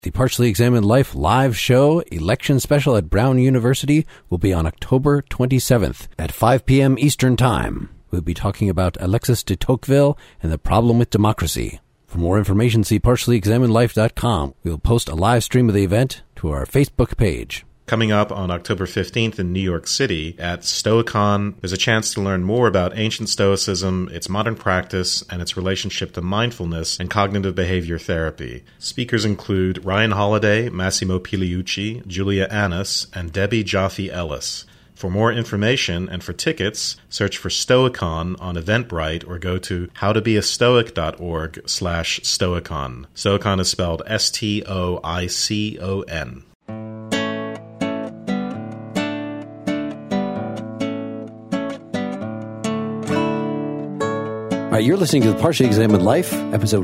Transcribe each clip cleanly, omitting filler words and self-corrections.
The Partially Examined Life live show, election special at Brown University, will be on October 27th at 5 p.m. Eastern Time. We'll be talking about Alexis de Tocqueville and the problem with democracy. For more information, see partiallyexaminedlife.com. We'll post a live stream of the event to our Facebook page. Coming up on October 15th in New York City at Stoicon, there's a chance to learn more about ancient Stoicism, its modern practice, and its relationship to mindfulness and cognitive behavior therapy. Speakers include Ryan Holiday, Massimo Piliucci, Julia Annis, and Debbie Jaffe-Ellis. For more information and for tickets, search for Stoicon on Eventbrite or go to howtobeastoic.org/Stoicon. Stoicon is spelled Stoicon. All right, you're listening to The Partially Examined Life, episode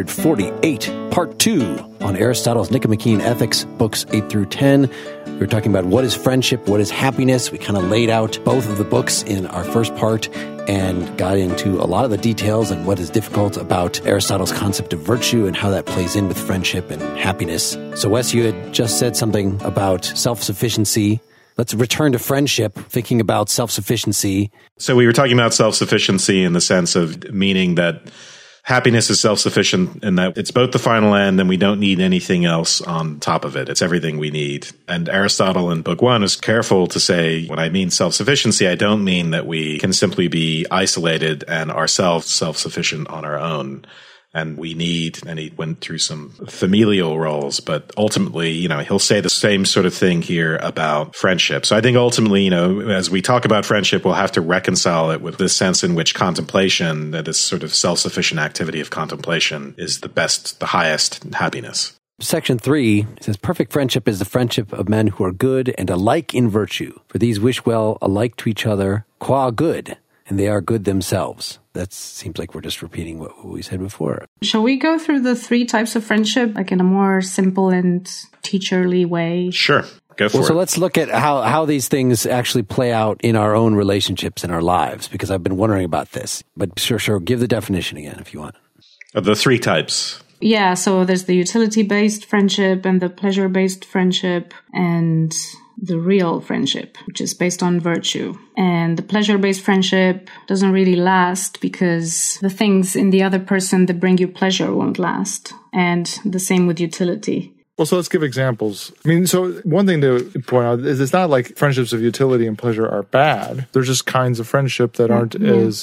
148, part 2, on Aristotle's Nicomachean Ethics, books 8 through 10. We were talking about what is friendship, what is happiness. We kind of laid out both of the books in our first part and got into a lot of the details and what is difficult about Aristotle's concept of virtue and how that plays in with friendship and happiness. So, Wes, you had just said something about self-sufficiency. Let's return to friendship, thinking about self-sufficiency. So we were talking about self-sufficiency in the sense of meaning that happiness is self-sufficient and that it's both the final end and we don't need anything else on top of it. It's everything we need. And Aristotle in Book 1 is careful to say, when I mean self-sufficiency, I don't mean that we can simply be isolated and ourselves self-sufficient on our own. And we need, and he went through some familial roles, but ultimately, he'll say the same sort of thing here about friendship. So I think ultimately, as we talk about friendship, we'll have to reconcile it with this sense in which contemplation, that this sort of self-sufficient activity of contemplation, is the highest happiness. Section 3 says, perfect friendship is the friendship of men who are good and alike in virtue. For these wish well alike to each other, qua good, and they are good themselves. That seems like we're just repeating what we said before. Shall we go through the 3 types of friendship, like in a more simple and teacherly way? Sure. Go for it. So let's look at how these things actually play out in our own relationships in our lives, because I've been wondering about this. But sure, give the definition again if you want. Of the 3 types. Yeah, so there's the utility-based friendship and the pleasure-based friendship and the real friendship, which is based on virtue. And the pleasure-based friendship doesn't really last because the things in the other person that bring you pleasure won't last. And the same with utility. Well, so let's give examples. So one thing to point out is it's not like friendships of utility and pleasure are bad. They're just kinds of friendship that aren't as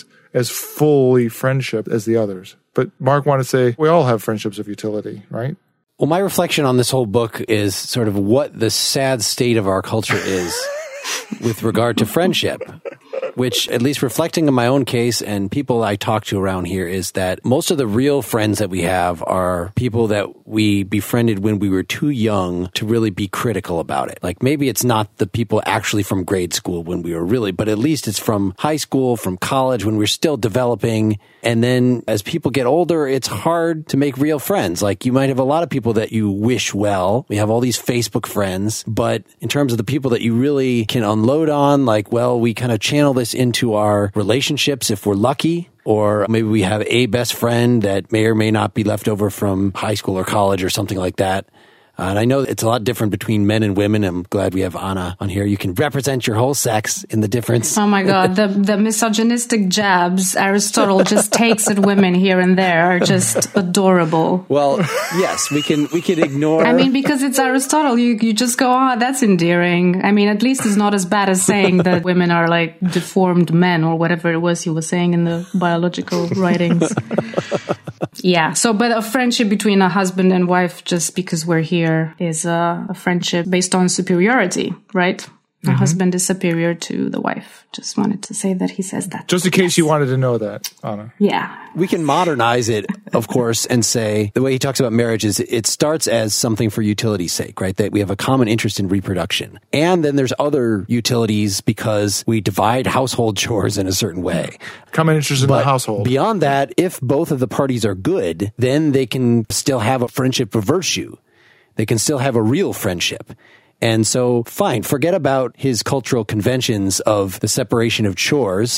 fully friendship as the others. But Mark wanted to say we all have friendships of utility, right? Well, my reflection on this whole book is sort of what the sad state of our culture is with regard to friendship, which, at least reflecting on my own case and people I talk to around here, is that most of the real friends that we have are people that we befriended when we were too young to really be critical about it. Like, maybe it's not the people actually from grade school when we were really, but at least it's from high school, from college, when we're still developing. And then as people get older, it's hard to make real friends. Like, you might have a lot of people that you wish well. We have all these Facebook friends, but in terms of the people that you really can unload on, like, well, we kind of channel this into our relationships if we're lucky. Or maybe we have a best friend that may or may not be left over from high school or college or something like that. And I know it's a lot different between men and women. I'm glad we have Anna on here. You can represent your whole sex in the difference. Oh my God, the misogynistic jabs Aristotle just takes at women here and there are just adorable. Well, yes, we can ignore. I mean, because it's Aristotle, you just go, that's endearing. I mean, at least it's not as bad as saying that women are like deformed men or whatever it was he was saying in the biological writings. Yeah. So, but a friendship between a husband and wife, just because we're here, is a friendship based on superiority, right? The husband is superior to the wife. Just wanted to say that he says that. Just in case you wanted to know that, Anna. Yeah. We can modernize it, of course, and say the way he talks about marriage is it starts as something for utility's sake, right? That we have a common interest in reproduction. And then there's other utilities because we divide household chores in a certain way. Common interest in the household. Beyond that, if both of the parties are good, then they can still have a friendship of virtue. They can still have a real friendship. And so, fine, forget about his cultural conventions of the separation of chores.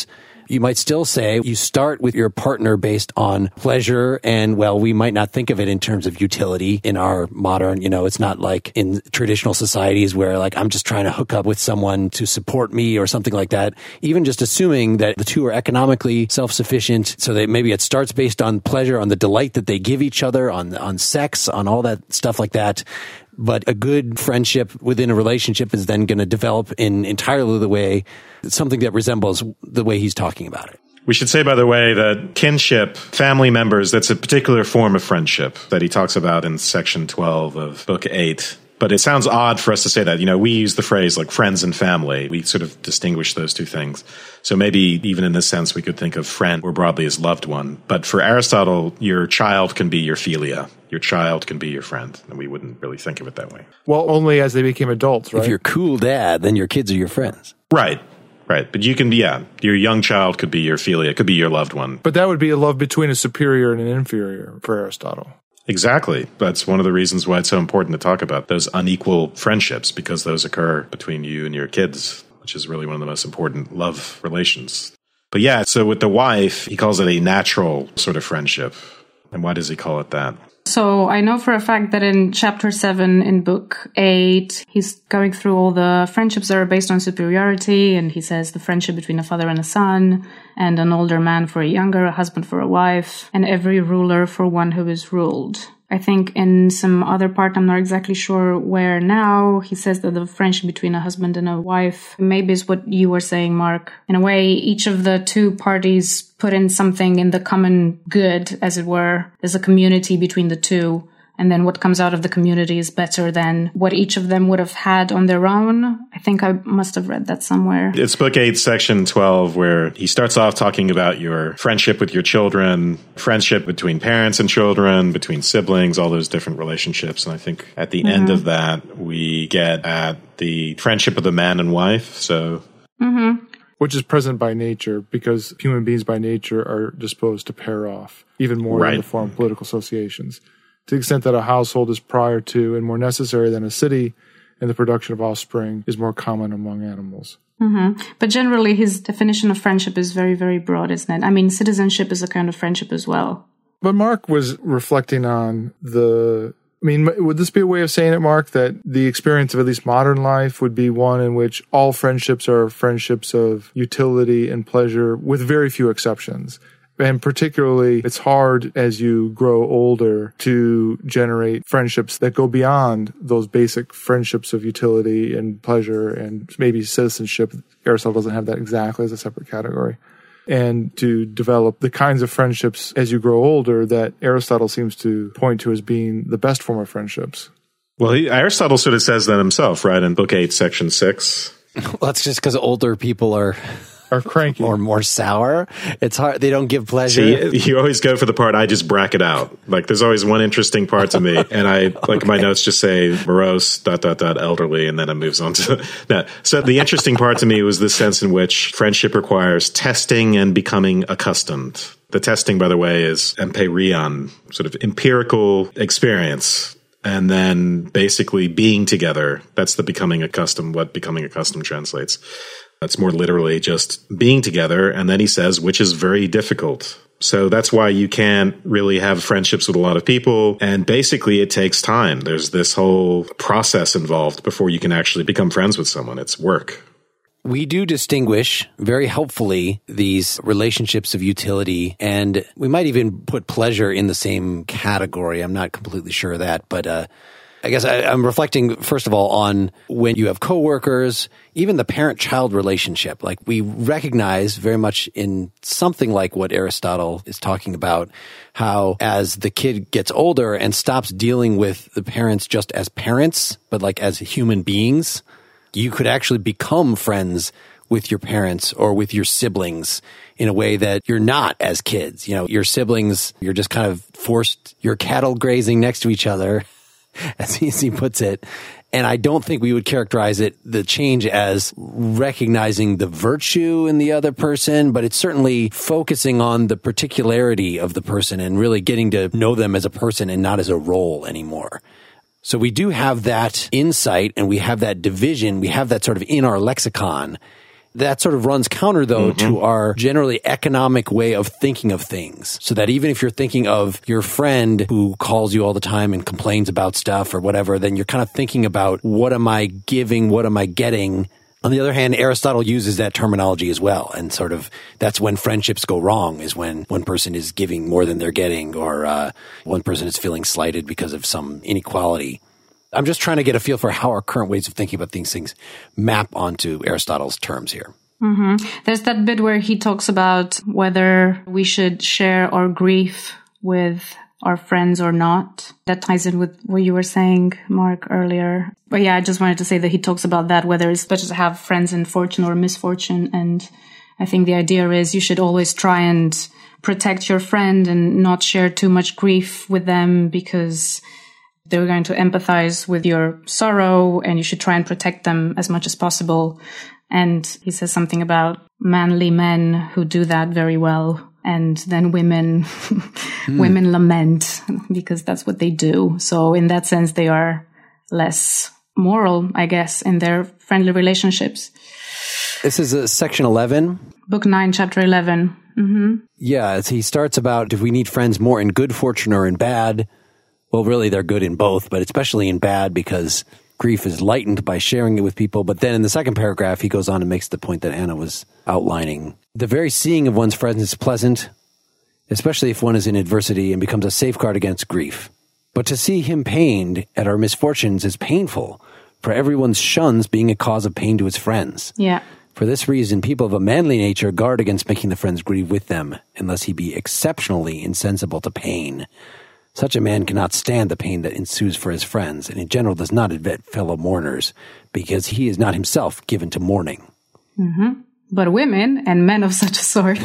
You might still say you start with your partner based on pleasure and, well, we might not think of it in terms of utility in our modern, it's not like in traditional societies where like I'm just trying to hook up with someone to support me or something like that. Even just assuming that the two are economically self-sufficient, so that maybe it starts based on pleasure, on the delight that they give each other, on sex, on all that stuff like that. But a good friendship within a relationship is then going to develop in entirely the way, something that resembles the way he's talking about it. We should say, by the way, that kinship, family members, that's a particular form of friendship that he talks about in section 12 of book 8. But it sounds odd for us to say that. We use the phrase like friends and family. We sort of distinguish those two things. So maybe even in this sense, we could think of friend more broadly as loved one. But for Aristotle, your child can be your philia. Your child can be your friend. And we wouldn't really think of it that way. Well, only as they became adults, right? If you're cool dad, then your kids are your friends. Right. But you can, your young child could be your philia, could be your loved one. But that would be a love between a superior and an inferior for Aristotle. Exactly. That's one of the reasons why it's so important to talk about those unequal friendships, because those occur between you and your kids, which is really one of the most important love relations. But so with the wife, he calls it a natural sort of friendship. And why does he call it that? So I know for a fact that in chapter 7 in book 8, he's going through all the friendships that are based on superiority. And he says the friendship between a father and a son, and an older man for a younger, a husband for a wife, and every ruler for one who is ruled. I think in some other part, I'm not exactly sure where now, he says that the friendship between a husband and a wife maybe is what you were saying, Mark. In a way, each of the two parties put in something in the common good, as it were. There's a community between the two. And then what comes out of the community is better than what each of them would have had on their own. I think I must have read that somewhere. It's book 8, section 12, where he starts off talking about your friendship with your children, friendship between parents and children, between siblings, all those different relationships. And I think at the end of that, we get at the friendship of the man and wife. So, which is present by nature, because human beings by nature are disposed to pair off, even more in the form of political associations. To the extent that a household is prior to and more necessary than a city, and the production of offspring is more common among animals. But generally, his definition of friendship is very, very broad, isn't it? I mean, citizenship is a kind of friendship as well. But Mark was reflecting on would this be a way of saying it, Mark, that the experience of at least modern life would be one in which all friendships are friendships of utility and pleasure, with very few exceptions? And particularly, it's hard as you grow older to generate friendships that go beyond those basic friendships of utility and pleasure and maybe citizenship. Aristotle doesn't have that exactly as a separate category. And to develop the kinds of friendships as you grow older that Aristotle seems to point to as being the best form of friendships. Well, Aristotle sort of says that himself, right, in book 8, section 6. Well, that's just because older people are cranky or more sour. It's hard. They don't give pleasure. See, you always go for the part I just bracket out. Like, there's always one interesting part to me, and I like my notes just say morose ... elderly, and then it moves on to that. So the interesting part to me was the sense in which friendship requires testing and becoming accustomed. The testing, by the way, is empirion, sort of empirical experience. And then basically being together. That's the becoming accustomed, what becoming accustomed translates. That's more literally just being together. And then he says, which is very difficult. So that's why you can't really have friendships with a lot of people. And basically it takes time. There's this whole process involved before you can actually become friends with someone. It's work. We do distinguish very helpfully these relationships of utility, and we might even put pleasure in the same category. I'm not completely sure of that, but I guess I'm reflecting, first of all, on when you have coworkers, even the parent-child relationship. Like, we recognize very much in something like what Aristotle is talking about, how as the kid gets older and stops dealing with the parents just as parents, but like as human beings, you could actually become friends with your parents or with your siblings in a way that you're not as kids. You know, your siblings, you're just kind of forced, you're cattle grazing next to each other, as he puts it. And I don't think we would characterize the change as recognizing the virtue in the other person, but it's certainly focusing on the particularity of the person and really getting to know them as a person and not as a role anymore. So we do have that insight and we have that division, we have that sort of in our lexicon. That sort of runs counter, though, to our generally economic way of thinking of things. So that even if you're thinking of your friend who calls you all the time and complains about stuff or whatever, then you're kind of thinking about, what am I giving? What am I getting? On the other hand, Aristotle uses that terminology as well. And sort of that's when friendships go wrong, is when one person is giving more than they're getting, or one person is feeling slighted because of some inequality. I'm just trying to get a feel for how our current ways of thinking about these things map onto Aristotle's terms here. There's that bit where he talks about whether we should share our grief with our friends or not. That ties in with what you were saying, Mark, earlier. But yeah, I just wanted to say that he talks about that, whether it's better to have friends in fortune or misfortune. And I think the idea is you should always try and protect your friend and not share too much grief with them, because they're going to empathize with your sorrow, and you should try and protect them as much as possible. And he says something about manly men who do that very well. And then women lament, because that's what they do. So in that sense, they are less moral, I guess, in their friendly relationships. This is section 11. Book 9, chapter 11. Yeah, as he starts about, do we need friends more in good fortune or in bad? Well, really, they're good in both, but especially in bad, because grief is lightened by sharing it with people. But then in the second paragraph, he goes on and makes the point that Anna was outlining. The very seeing of one's friends is pleasant, especially if one is in adversity, and becomes a safeguard against grief. But to see him pained at our misfortunes is painful, for everyone shuns being a cause of pain to his friends. Yeah. For this reason, people of a manly nature guard against making the friends grieve with them, unless he be exceptionally insensible to pain. Such a man cannot stand the pain that ensues for his friends, and in general does not admit fellow mourners, because he is not himself given to mourning. But women and men of such a sort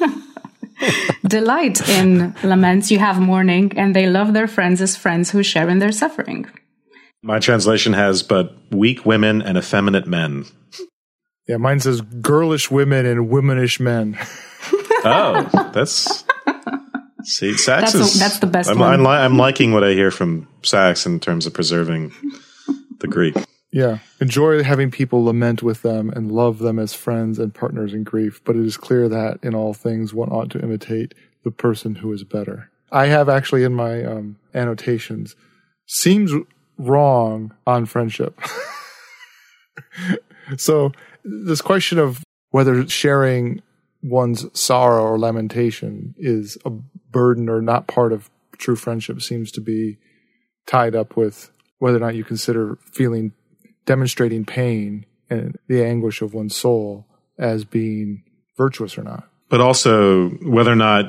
delight in laments. You have mourning, and they love their friends as friends who share in their suffering. My translation has, but weak women and effeminate men. Yeah, mine says girlish women and womanish men. Oh, that's... See, Sachs that's the best one. I'm liking what I hear from Sachs in terms of preserving the Greek. Yeah. Enjoy having people lament with them and love them as friends and partners in grief, but it is clear that in all things one ought to imitate the person who is better. I have actually in my annotations, seems wrong on friendship. So this question of whether sharing one's sorrow or lamentation is a burden or not part of true friendship seems to be tied up with whether or not you consider demonstrating pain and the anguish of one's soul as being virtuous or not. But also whether or not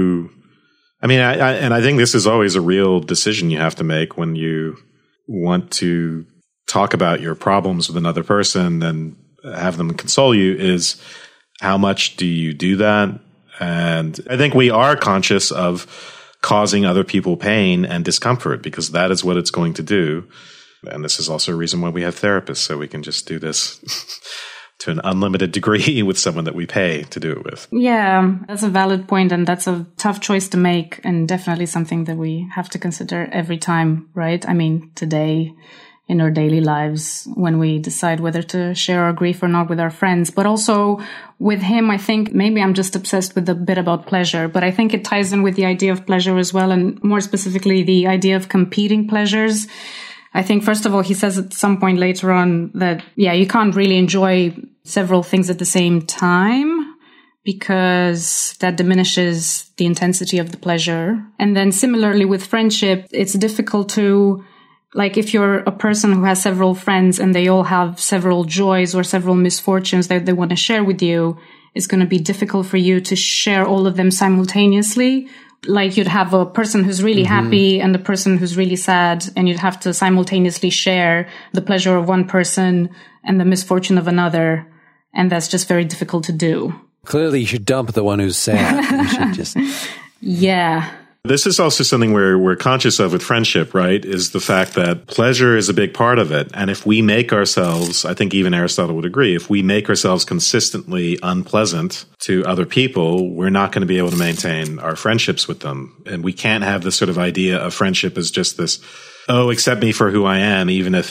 I think this is always a real decision you have to make when you want to talk about your problems with another person and have them console you, is how much do you do that? And I think we are conscious of causing other people pain and discomfort, because that is what it's going to do. And this is also a reason why we have therapists, so we can just do this to an unlimited degree with someone that we pay to do it with. Yeah, that's a valid point, and that's a tough choice to make, and definitely something that we have to consider every time, right? I mean, today, in our daily lives, when we decide whether to share our grief or not with our friends. But also with him, I think maybe I'm just obsessed with the bit about pleasure, but I think it ties in with the idea of pleasure as well, and more specifically the idea of competing pleasures. I think, first of all, he says at some point later on that, yeah, you can't really enjoy several things at the same time, because that diminishes the intensity of the pleasure. And then similarly with friendship, it's difficult to, like, if you're a person who has several friends and they all have several joys or several misfortunes that they want to share with you, it's going to be difficult for you to share all of them simultaneously. Like, you'd have a person who's really happy and a person who's really sad, and you'd have to simultaneously share the pleasure of one person and the misfortune of another. And that's just very difficult to do. Clearly, you should dump the one who's sad. You should just... Yeah. This is also something we're conscious of with friendship, right? Is the fact that pleasure is a big part of it. And if we make ourselves, I think even Aristotle would agree, if we make ourselves consistently unpleasant to other people, we're not going to be able to maintain our friendships with them. And we can't have this sort of idea of friendship as just this, oh, accept me for who I am, even if it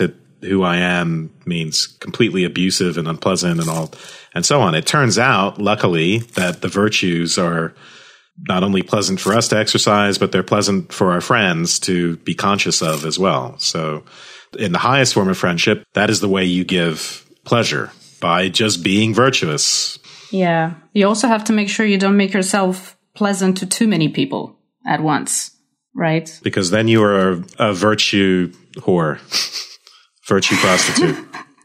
who I am means completely abusive and unpleasant and all, and so on. It turns out, luckily, that the virtues are not only pleasant for us to exercise, but they're pleasant for our friends to be conscious of as well. So in the highest form of friendship, that is the way you give pleasure, by just being virtuous. Yeah. You also have to make sure you don't make yourself pleasant to too many people at once, right? Because then you are a virtue whore, virtue prostitute.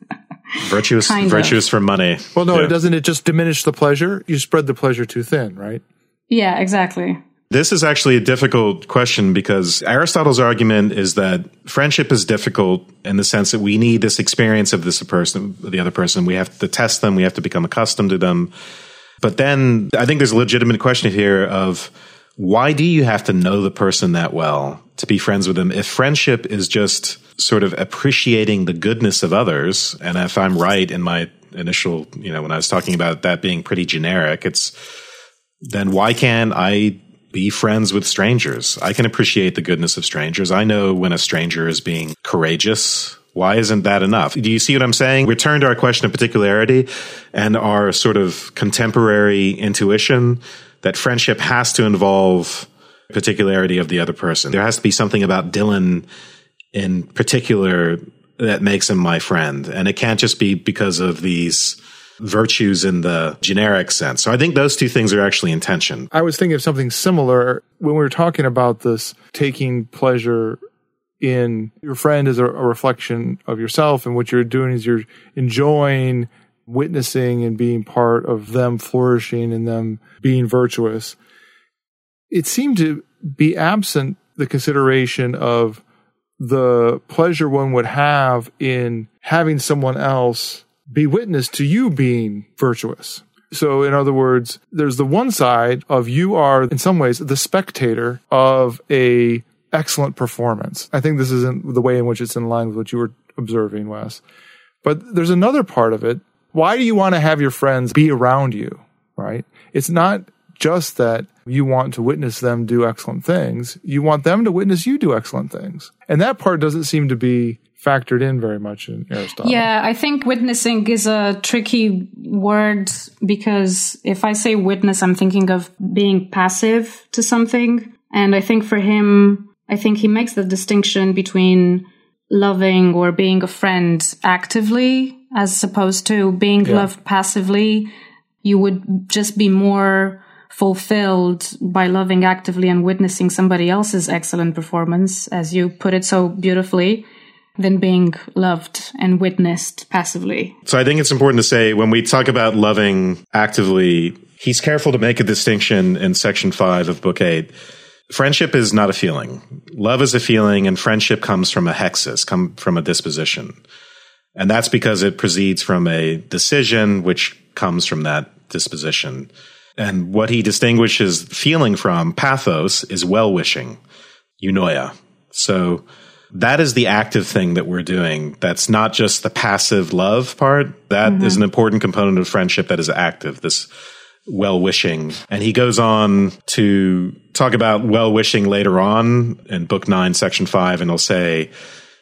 Virtuous for money. Well, no, doesn't it just diminish the pleasure? You spread the pleasure too thin, right? Yeah, exactly. This is actually a difficult question because Aristotle's argument is that friendship is difficult in the sense that we need this experience of the other person. We have to test them. We have to become accustomed to them. But then I think there's a legitimate question here of why do you have to know the person that well to be friends with them? If friendship is just sort of appreciating the goodness of others, and if I'm right in my initial, when I was talking about that being pretty generic, then why can't I be friends with strangers? I can appreciate the goodness of strangers. I know when a stranger is being courageous. Why isn't that enough? Do you see what I'm saying? Return to our question of particularity and our sort of contemporary intuition that friendship has to involve particularity of the other person. There has to be something about Dylan in particular that makes him my friend. And it can't just be because of these virtues in the generic sense. So I think those two things are actually in tension. I was thinking of something similar when we were talking about this taking pleasure in your friend as a reflection of yourself, and what you're doing is you're enjoying witnessing and being part of them flourishing and them being virtuous. It seemed to be absent the consideration of the pleasure one would have in having someone else be witness to you being virtuous. So in other words, there's the one side of you are in some ways the spectator of a excellent performance. I think this isn't the way in which it's in line with what you were observing, Wes. But there's another part of it. Why do you want to have your friends be around you, right? It's not just that you want to witness them do excellent things. You want them to witness you do excellent things. And that part doesn't seem to be factored in very much in Aristotle. Yeah, I think witnessing is a tricky word because if I say witness, I'm thinking of being passive to something. And I think for him, he makes the distinction between loving or being a friend actively as opposed to being loved passively. You would just be more fulfilled by loving actively and witnessing somebody else's excellent performance, as you put it so beautifully, than being loved and witnessed passively. So I think it's important to say when we talk about loving actively, he's careful to make a distinction in section 5 of book 8. Friendship is not a feeling. Love is a feeling, and friendship comes from a hexis, from a disposition. And that's because it proceeds from a decision which comes from that disposition. And what he distinguishes feeling from, pathos, is well-wishing, eunoia. So that is the active thing that we're doing. That's not just the passive love part. That is an important component of friendship that is active, this well-wishing. And he goes on to talk about well-wishing later on in book 9, section 5, and he'll say,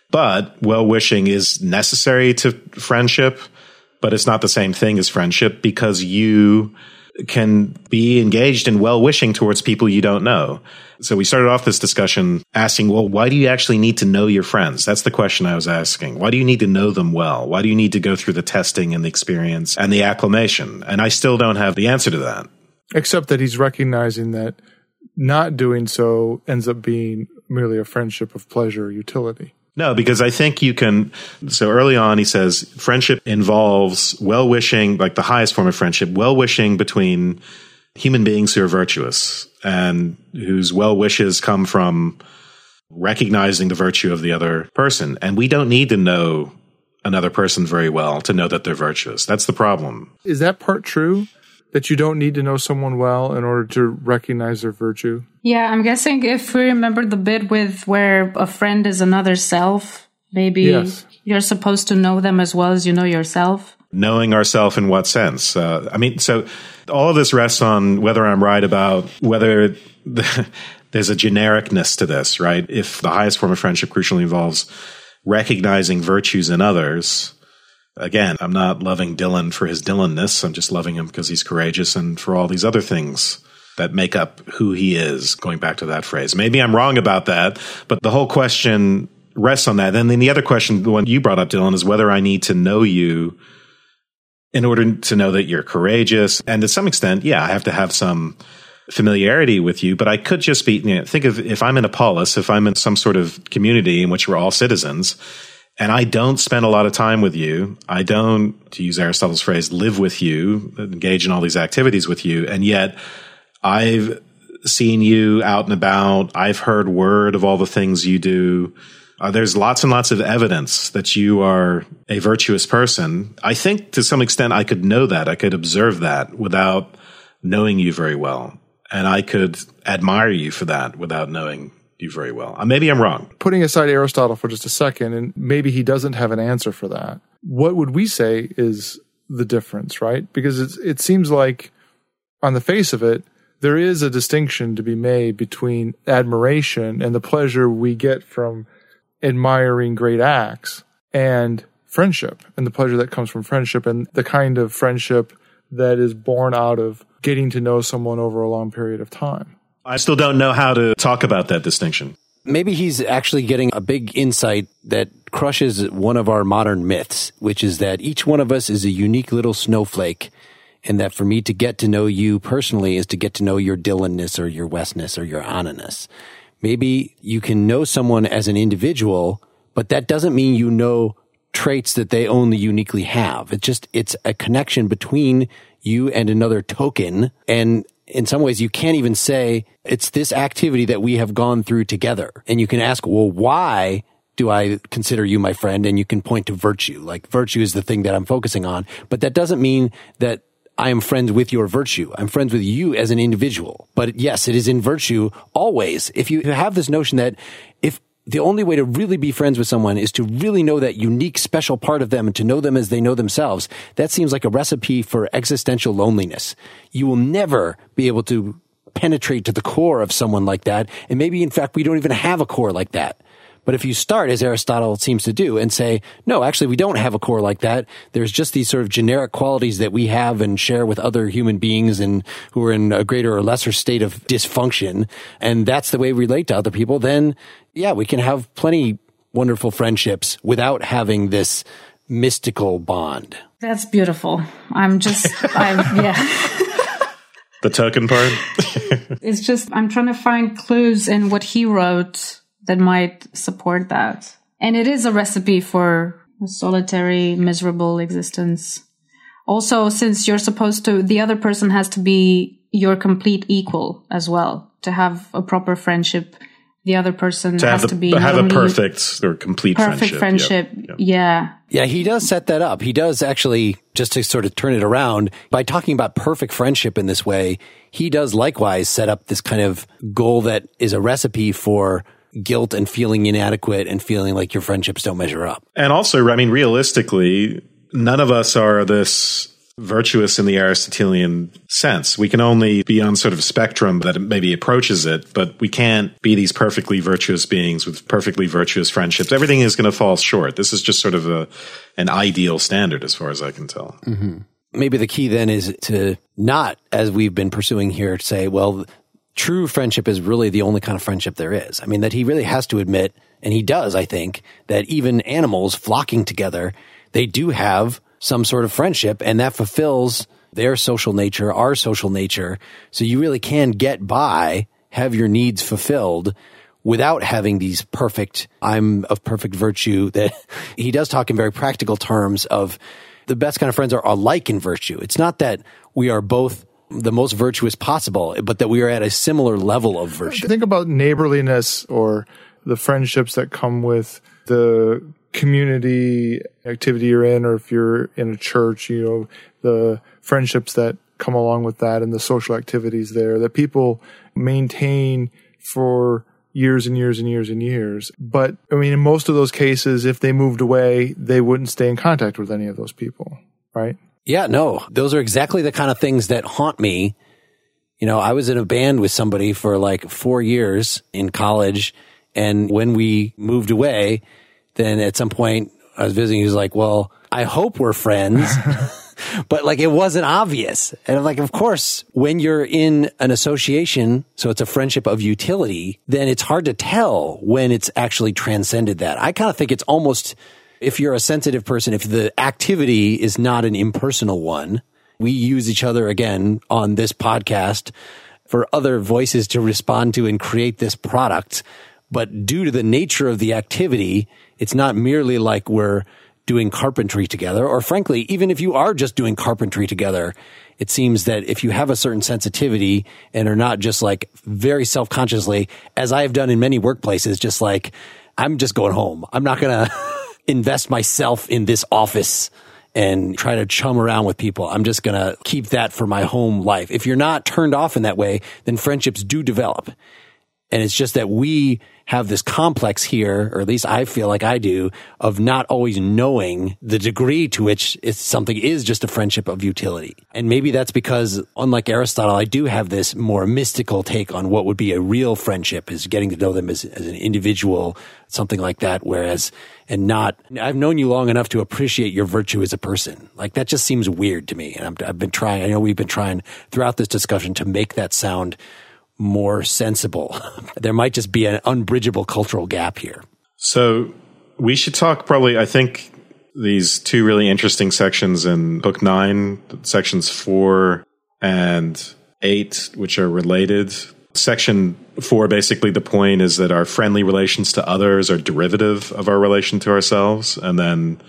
but well-wishing is necessary to friendship, but it's not the same thing as friendship because you can be engaged in well-wishing towards people you don't know. So we started off this discussion asking, well, why do you actually need to know your friends? That's the question I was asking. Why do you need to know them well? Why do you need to go through the testing and the experience and the acclimation? And I still don't have the answer to that. Except that he's recognizing that not doing so ends up being merely a friendship of pleasure or utility. No, because I think you can. So early on, he says friendship involves well-wishing, like the highest form of friendship, well-wishing between human beings who are virtuous and whose well wishes come from recognizing the virtue of the other person. And we don't need to know another person very well to know that they're virtuous. That's the problem. Is that part true? That you don't need to know someone well in order to recognize their virtue? Yeah, I'm guessing if we remember the bit with where a friend is another self, maybe you're supposed to know them as well as you know yourself. Knowing ourselves in what sense? So all of this rests on whether I'm right about whether there's a genericness to this, right? If the highest form of friendship crucially involves recognizing virtues in others. Again, I'm not loving Dylan for his Dylanness. I'm just loving him because he's courageous and for all these other things that make up who he is, going back to that phrase. Maybe I'm wrong about that, but the whole question rests on that. And then the other question, the one you brought up, Dylan, is whether I need to know you in order to know that you're courageous. And to some extent, yeah, I have to have some familiarity with you, but I could just be, think of if I'm in a polis, if I'm in some sort of community in which we're all citizens, and I don't spend a lot of time with you, I don't, to use Aristotle's phrase, live with you, engage in all these activities with you, and yet I've seen you out and about, I've heard word of all the things you do. There's lots and lots of evidence that you are a virtuous person. I think to some extent I could know that. I could observe that without knowing you very well. And I could admire you for that without knowing you very well. Maybe I'm wrong. Putting aside Aristotle for just a second, and maybe he doesn't have an answer for that, what would we say is the difference, right? Because it seems like on the face of it, there is a distinction to be made between admiration and the pleasure we get from admiring great acts and friendship and the pleasure that comes from friendship and the kind of friendship that is born out of getting to know someone over a long period of time. I still don't know how to talk about that distinction. Maybe he's actually getting a big insight that crushes one of our modern myths, which is that each one of us is a unique little snowflake, and that for me to get to know you personally is to get to know your Dylanness or your Westness or your Annaness. Maybe you can know someone as an individual, but that doesn't mean you know traits that they only uniquely have. It's a connection between you and another token. And in some ways, you can't even say it's this activity that we have gone through together. And you can ask, well, why do I consider you my friend? And you can point to virtue. Like virtue is the thing that I'm focusing on. But that doesn't mean that I am friends with your virtue. I'm friends with you as an individual. But yes, it is in virtue always. If you have this notion that if the only way to really be friends with someone is to really know that unique, special part of them and to know them as they know themselves, that seems like a recipe for existential loneliness. You will never be able to penetrate to the core of someone like that. And maybe, in fact, we don't even have a core like that. But if you start, as Aristotle seems to do, and say, no, actually, we don't have a core like that. There's just these sort of generic qualities that we have and share with other human beings and who are in a greater or lesser state of dysfunction. And that's the way we relate to other people. Then, yeah, we can have plenty wonderful friendships without having this mystical bond. That's beautiful. I'm yeah. The token part? It's just, I'm trying to find clues in what he wrote that might support that. And it is a recipe for a solitary, miserable existence. Also, since you're supposed to, the other person has to be your complete equal as well. To have a proper friendship, the other person has to be have a perfect or complete friendship. Yep. Yeah. Yeah, he does set that up. He does actually, just to sort of turn it around, by talking about perfect friendship in this way, he does likewise set up this kind of goal that is a recipe for guilt and feeling inadequate and feeling like your friendships don't measure up. And also, I mean, realistically, none of us are this virtuous in the Aristotelian sense. We can only be on sort of a spectrum that maybe approaches it, but we can't be these perfectly virtuous beings with perfectly virtuous friendships. Everything is going to fall short. This is just sort of an ideal standard as far as I can tell. Mm-hmm. Maybe the key then is to not, as we've been pursuing here, say, well, true friendship is really the only kind of friendship there is. I mean, that he really has to admit, and he does, I think, that even animals flocking together, they do have some sort of friendship, and that fulfills their social nature, our social nature. So you really can get by, have your needs fulfilled without having these perfect, I'm of perfect virtue. That he does talk in very practical terms of the best kind of friends are alike in virtue. It's not that we are both the most virtuous possible, but that we are at a similar level of virtue. Think about neighborliness or the friendships that come with the community activity you're in, or if you're in a church, you know, the friendships that come along with that and the social activities there that people maintain for years and years and years and years. But I mean, in most of those cases, if they moved away, they wouldn't stay in contact with any of those people, right? Yeah, no, those are exactly the kind of things that haunt me. You know, I was in a band with somebody for like 4 years in college, and when we moved away, then at some point I was visiting, he was like, well, I hope we're friends. But like, it wasn't obvious. And I'm like, of course, when you're in an association, so it's a friendship of utility, then it's hard to tell when it's actually transcended that. I kind of think it's almost, if you're a sensitive person, if the activity is not an impersonal one, we use each other again on this podcast for other voices to respond to and create this product. But due to the nature of the activity, it's not merely like we're doing carpentry together, or frankly, even if you are just doing carpentry together, it seems that if you have a certain sensitivity and are not just like very self-consciously, as I have done in many workplaces, just like, I'm just going home. I'm not going to invest myself in this office and try to chum around with people. I'm just going to keep that for my home life. If you're not turned off in that way, then friendships do develop. And it's just that we have this complex here, or at least I feel like I do, of not always knowing the degree to which something is just a friendship of utility. And maybe that's because, unlike Aristotle, I do have this more mystical take on what would be a real friendship, is getting to know them as an individual, something like that. Whereas, I've known you long enough to appreciate your virtue as a person. Like, that just seems weird to me. And I've been trying, I know we've been trying throughout this discussion to make that sound more sensible. There might just be an unbridgeable cultural gap here. So we should talk probably, I think, these two really interesting sections in Book 9, sections 4 and 8, which are related. Section 4, basically the point is that our friendly relations to others are derivative of our relation to ourselves. And then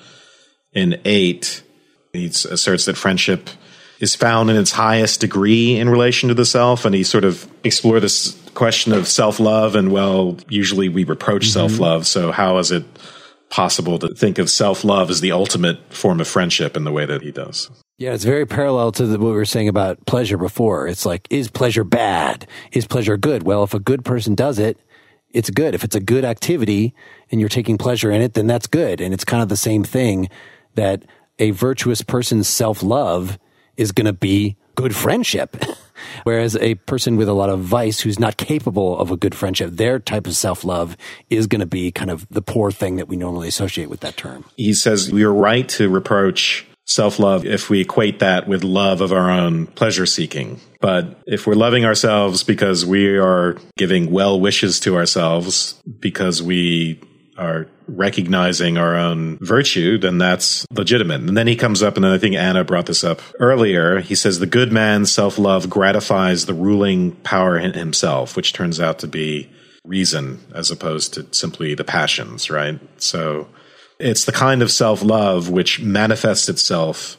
in 8, he asserts that friendship is found in its highest degree in relation to the self. And he sort of explored this question of self-love. And, well, usually we reproach self-love. So how is it possible to think of self-love as the ultimate form of friendship in the way that he does? Yeah, it's very parallel to what we were saying about pleasure before. It's like, is pleasure bad? Is pleasure good? Well, if a good person does it, it's good. If it's a good activity and you're taking pleasure in it, then that's good. And it's kind of the same thing, that a virtuous person's self-love is going to be good friendship. Whereas a person with a lot of vice who's not capable of a good friendship, their type of self-love is going to be kind of the poor thing that we normally associate with that term. He says we are right to reproach self-love if we equate that with love of our own pleasure-seeking. But if we're loving ourselves because we are giving well wishes to ourselves, because we are recognizing our own virtue, then that's legitimate. And then he comes up, and I think Anna brought this up earlier. He says the good man's self-love gratifies the ruling power in himself, which turns out to be reason as opposed to simply the passions, right? So it's the kind of self-love which manifests itself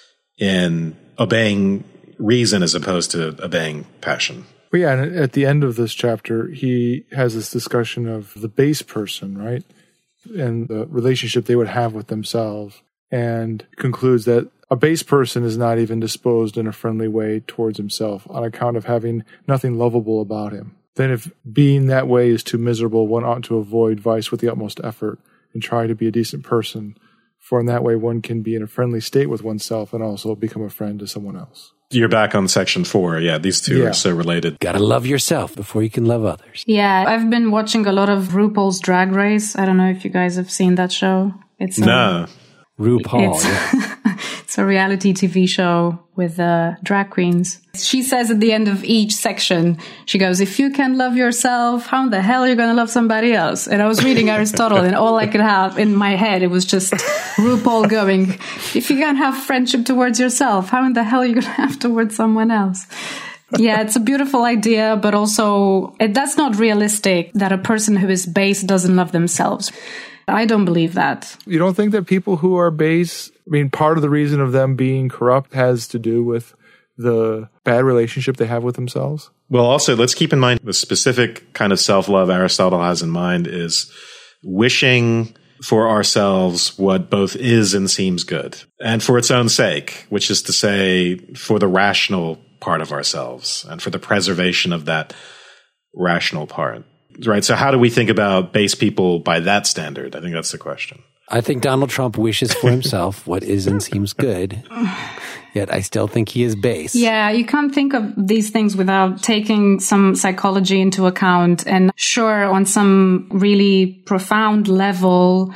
in obeying reason as opposed to obeying passion. Well, yeah, and at the end of this chapter, he has this discussion of the base person, right? And the relationship they would have with themselves, and concludes that a base person is not even disposed in a friendly way towards himself on account of having nothing lovable about him. Then if being that way is too miserable, one ought to avoid vice with the utmost effort and try to be a decent person, for in that way one can be in a friendly state with oneself and also become a friend to someone else. You're back on section 4. Yeah, these two are so related. Gotta love yourself before you can love others. Yeah, I've been watching a lot of RuPaul's Drag Race. I don't know if you guys have seen that show. No. RuPaul. It's a reality TV show with drag queens. She says at the end of each section, she goes, if you can love yourself, how the hell are you going to love somebody else? And I was reading Aristotle, and all I could have in my head, it was just RuPaul going, if you can't have friendship towards yourself, how in the hell are you going to have towards someone else? Yeah, it's a beautiful idea, but also that's not realistic that a person who is base doesn't love themselves. I don't believe that. You don't think that people who are base, I mean, part of the reason of them being corrupt has to do with the bad relationship they have with themselves? Well, also, let's keep in mind the specific kind of self-love Aristotle has in mind is wishing for ourselves what both is and seems good, and for its own sake, which is to say, for the rational part of ourselves and for the preservation of that rational part. Right. So how do we think about base people by that standard? I think that's the question. I think Donald Trump wishes for himself what is and seems good, yet I still think he is base. Yeah, you can't think of these things without taking some psychology into account. And sure, on some really profound level,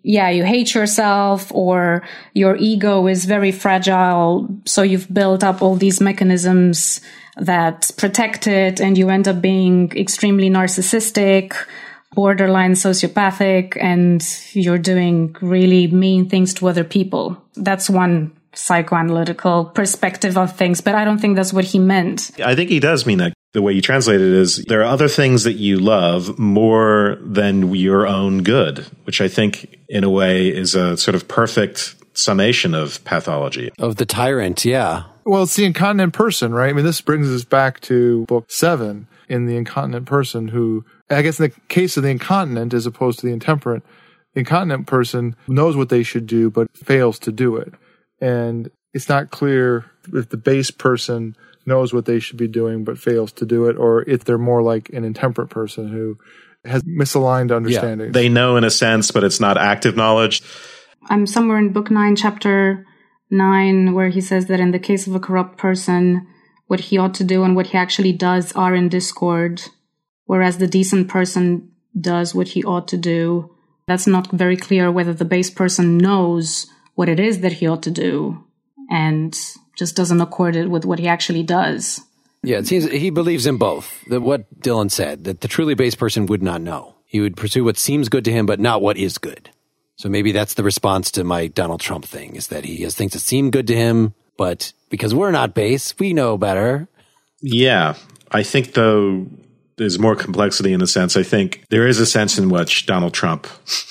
you hate yourself, or your ego is very fragile. So you've built up all these mechanisms that protect it, and you end up being extremely narcissistic, borderline sociopathic, and you're doing really mean things to other people. That's one psychoanalytical perspective of things, but I don't think that's what he meant. I think he does mean that. The way you translate it is there are other things that you love more than your own good, which I think in a way is a sort of perfect summation of pathology. Of the tyrant, yeah. Well, it's the incontinent person, right? I mean, this brings us back to book 7 in the incontinent person who, I guess in the case of the incontinent as opposed to the intemperate, the incontinent person knows what they should do but fails to do it. And it's not clear if the base person knows what they should be doing but fails to do it, or if they're more like an intemperate person who has misaligned understanding. Yeah, they know in a sense, but it's not active knowledge. I'm somewhere in book 9, chapter 9, where he says that in the case of a corrupt person, what he ought to do and what he actually does are in discord, whereas the decent person does what he ought to do. That's not very clear whether the base person knows what it is that he ought to do and just doesn't accord it with what he actually does. Yeah, it seems he believes in both. That what Dylan said, that the truly base person would not know. He would pursue what seems good to him, but not what is good. So maybe that's the response to my Donald Trump thing, is that he has things that seem good to him, but because we're not base, we know better. Yeah, I think, though, there's more complexity in the sense. I think there is a sense in which Donald Trump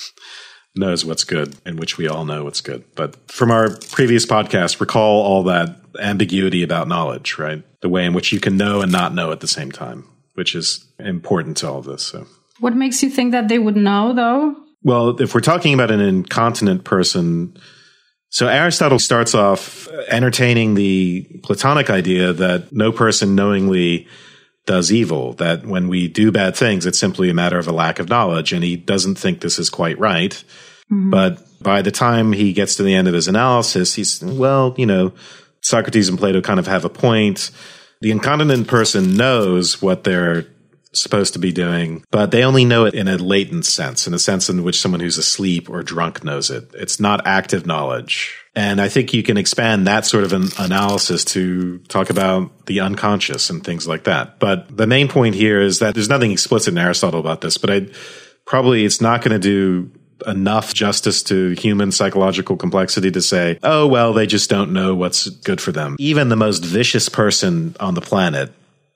knows what's good, in which we all know what's good. But from our previous podcast, recall all that ambiguity about knowledge, right? The way in which you can know and not know at the same time, which is important to all of this. So, what makes you think that they would know, though? Well, if we're talking about an incontinent person, so Aristotle starts off entertaining the Platonic idea that no person knowingly does evil, that when we do bad things, it's simply a matter of a lack of knowledge, and he doesn't think this is quite right. Mm-hmm. But by the time he gets to the end of his analysis, he's, well, Socrates and Plato kind of have a point. The incontinent person knows what they're supposed to be doing, but they only know it in a latent sense, in a sense in which someone who's asleep or drunk knows it. It's not active knowledge. And I think you can expand that sort of an analysis to talk about the unconscious and things like that. But the main point here is that there's nothing explicit in Aristotle about this, but it's not going to do enough justice to human psychological complexity to say, oh, well, they just don't know what's good for them. Even the most vicious person on the planet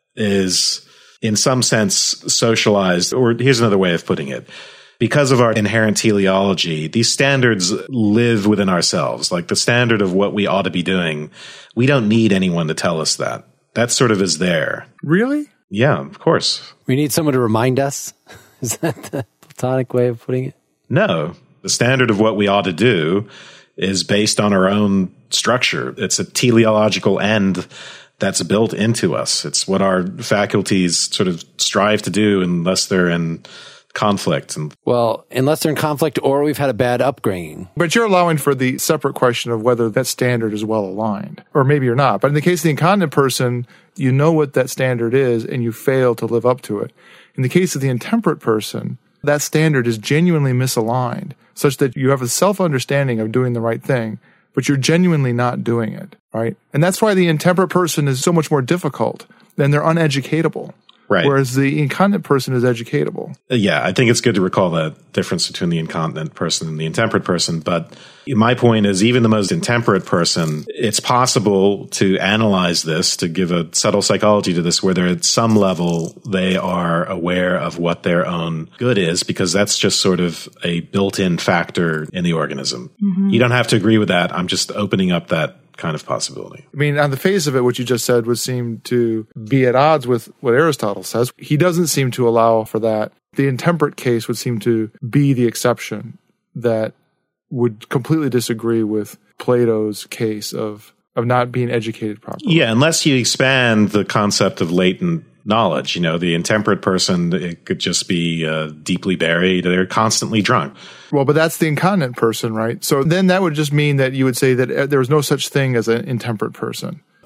is, in some sense, socialized, or here's another way of putting it. Because of our inherent teleology, these standards live within ourselves. Like the standard of what we ought to be doing, we don't need anyone to tell us that. That sort of is there. Really? Yeah, of course. We need someone to remind us? Is that the Platonic way of putting it? No. The standard of what we ought to do is based on our own structure. It's a teleological end that's built into us. It's what our faculties sort of strive to do unless they're in conflict. Well, unless they're in conflict or we've had a bad upbringing. But you're allowing for the separate question of whether that standard is well aligned. Or maybe you're not. But in the case of the incontinent person, you know what that standard is and you fail to live up to it. In the case of the intemperate person, that standard is genuinely misaligned, such that you have a self-understanding of doing the right thing, but you're genuinely not doing it, right? And that's why the intemperate person is so much more difficult, and they're uneducatable. Right. Whereas the incontinent person is educatable. Yeah, I think it's good to recall that difference between the incontinent person and the intemperate person. But my point is, even the most intemperate person, it's possible to analyze this, to give a subtle psychology to this, where they're at some level they are aware of what their own good is, because that's just sort of a built-in factor in the organism. Mm-hmm. You don't have to agree with that. I'm just opening up that kind of possibility. I mean, on the face of it, what you just said would seem to be at odds with what Aristotle says. He doesn't seem to allow for that. The intemperate case would seem to be the exception that would completely disagree with Plato's case of not being educated properly. Yeah, unless you expand the concept of latent knowledge. The intemperate person, it could just be deeply buried. They're constantly drunk. Well, but that's the incontinent person, right? So then that would just mean that you would say that there was no such thing as an intemperate person.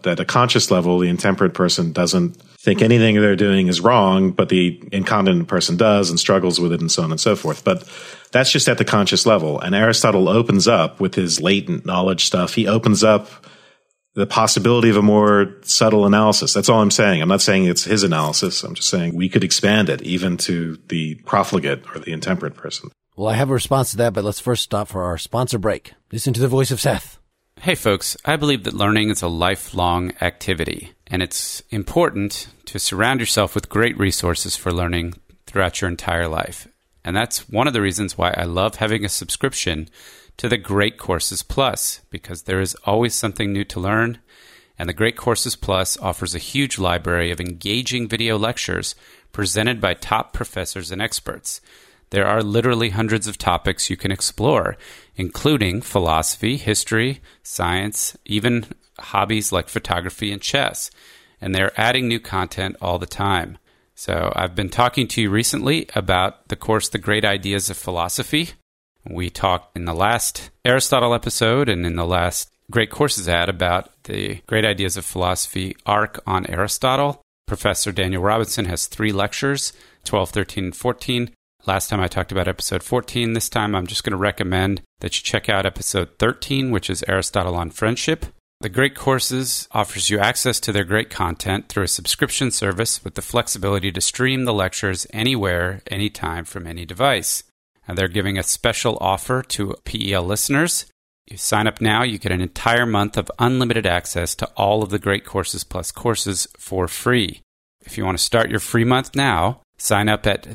That at a conscious level, the intemperate person doesn't think anything they're doing is wrong, but the incontinent person does and struggles with it and so on and so forth. But that's just at the conscious level. And Aristotle opens up with his latent knowledge stuff. He opens up the possibility of a more subtle analysis. That's all I'm saying. I'm not saying it's his analysis. I'm just saying we could expand it even to the profligate or the intemperate person. Well, I have a response to that, but let's first stop for our sponsor break. Listen to the voice of Seth. Hey folks, I believe that learning is a lifelong activity, and it's important to surround yourself with great resources for learning throughout your entire life. And that's one of the reasons why I love having a subscription to the Great Courses Plus, because there is always something new to learn, and the Great Courses Plus offers a huge library of engaging video lectures presented by top professors and experts. There are literally hundreds of topics you can explore, including philosophy, history, science, even hobbies like photography and chess. And they're adding new content all the time. So I've been talking to you recently about the course, The Great Ideas of Philosophy. We talked in the last Aristotle episode and in the last Great Courses ad about the Great Ideas of Philosophy arc on Aristotle. Professor Daniel Robinson has 3 lectures, 12, 13, and 14. Last time I talked about episode 14. This time I'm just going to recommend that you check out episode 13, which is Aristotle on Friendship. The Great Courses offers you access to their great content through a subscription service with the flexibility to stream the lectures anywhere, anytime from any device. And they're giving a special offer to PEL listeners. You sign up now, you get an entire month of unlimited access to all of the Great Courses Plus courses for free. If you want to start your free month now, sign up at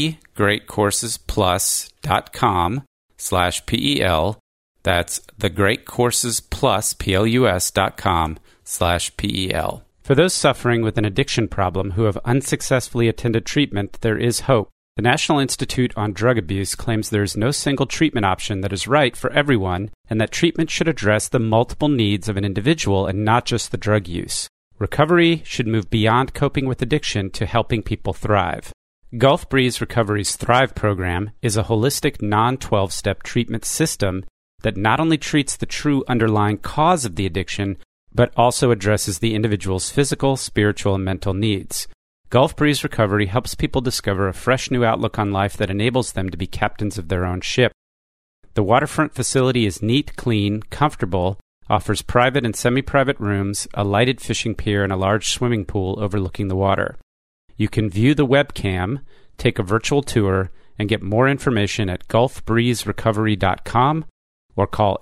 thegreatcoursesplus.com/PEL. That's thegreatcoursesplus.com/PEL. For those suffering with an addiction problem who have unsuccessfully attended treatment, there is hope. The National Institute on Drug Abuse claims there is no single treatment option that is right for everyone, and that treatment should address the multiple needs of an individual and not just the drug use. Recovery should move beyond coping with addiction to helping people thrive. Gulf Breeze Recovery's Thrive program is a holistic non-12-step treatment system that not only treats the true underlying cause of the addiction, but also addresses the individual's physical, spiritual, and mental needs. Gulf Breeze Recovery helps people discover a fresh new outlook on life that enables them to be captains of their own ship. The waterfront facility is neat, clean, comfortable, offers private and semi-private rooms, a lighted fishing pier, and a large swimming pool overlooking the water. You can view the webcam, take a virtual tour, and get more information at gulfbreezerecovery.com or call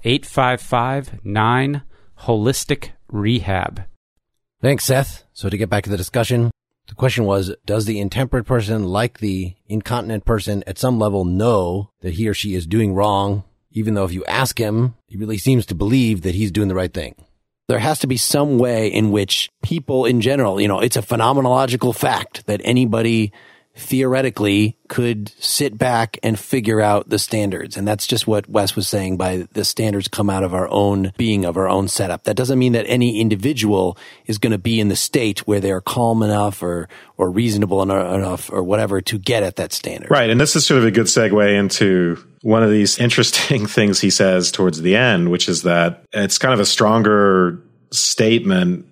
855-9-HOLISTIC-REHAB. Thanks, Seth. So to get back to the discussion, the question was, does the intemperate person, like the incontinent person, at some level know that he or she is doing wrong, even though if you ask him, he really seems to believe that he's doing the right thing? There has to be some way in which people in general, it's a phenomenological fact that anybody theoretically could sit back and figure out the standards. And that's just what Wes was saying by the standards come out of our own being, of our own setup. That doesn't mean that any individual is going to be in the state where they are calm enough or reasonable enough or whatever to get at that standard. Right. And this is sort of a good segue into one of these interesting things he says towards the end, which is that it's kind of a stronger statement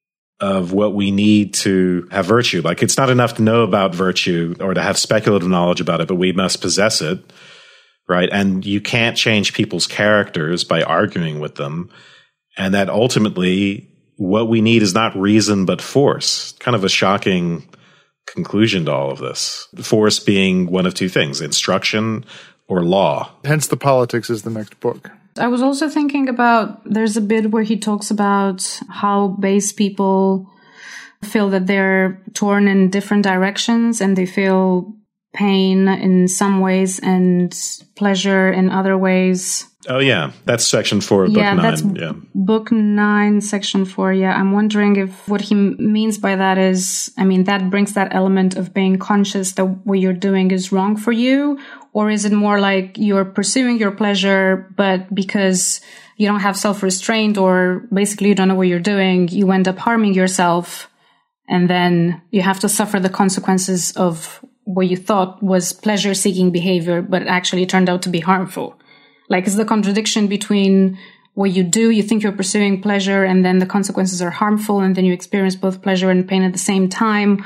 of what we need to have virtue. Like, it's not enough to know about virtue or to have speculative knowledge about it, but we must possess it, right? And you can't change people's characters by arguing with them. And that ultimately what we need is not reason, but force. Kind of a shocking conclusion to all of this. Force being one of two things, instruction or law. Hence The Politics is the next book. I was also thinking about, there's a bit where he talks about how base people feel that they're torn in different directions and they feel pain in some ways and pleasure in other ways. Oh, yeah. That's section 4 of book 9. That's book 9, section 4. Yeah. I'm wondering if what he means by that is, that brings that element of being conscious that what you're doing is wrong for you. Or is it more like you're pursuing your pleasure, but because you don't have self-restraint or basically you don't know what you're doing, you end up harming yourself and then you have to suffer the consequences of what you thought was pleasure-seeking behavior, but actually turned out to be harmful. Like, it's the contradiction between what you do. You think you're pursuing pleasure, and then the consequences are harmful, and then you experience both pleasure and pain at the same time?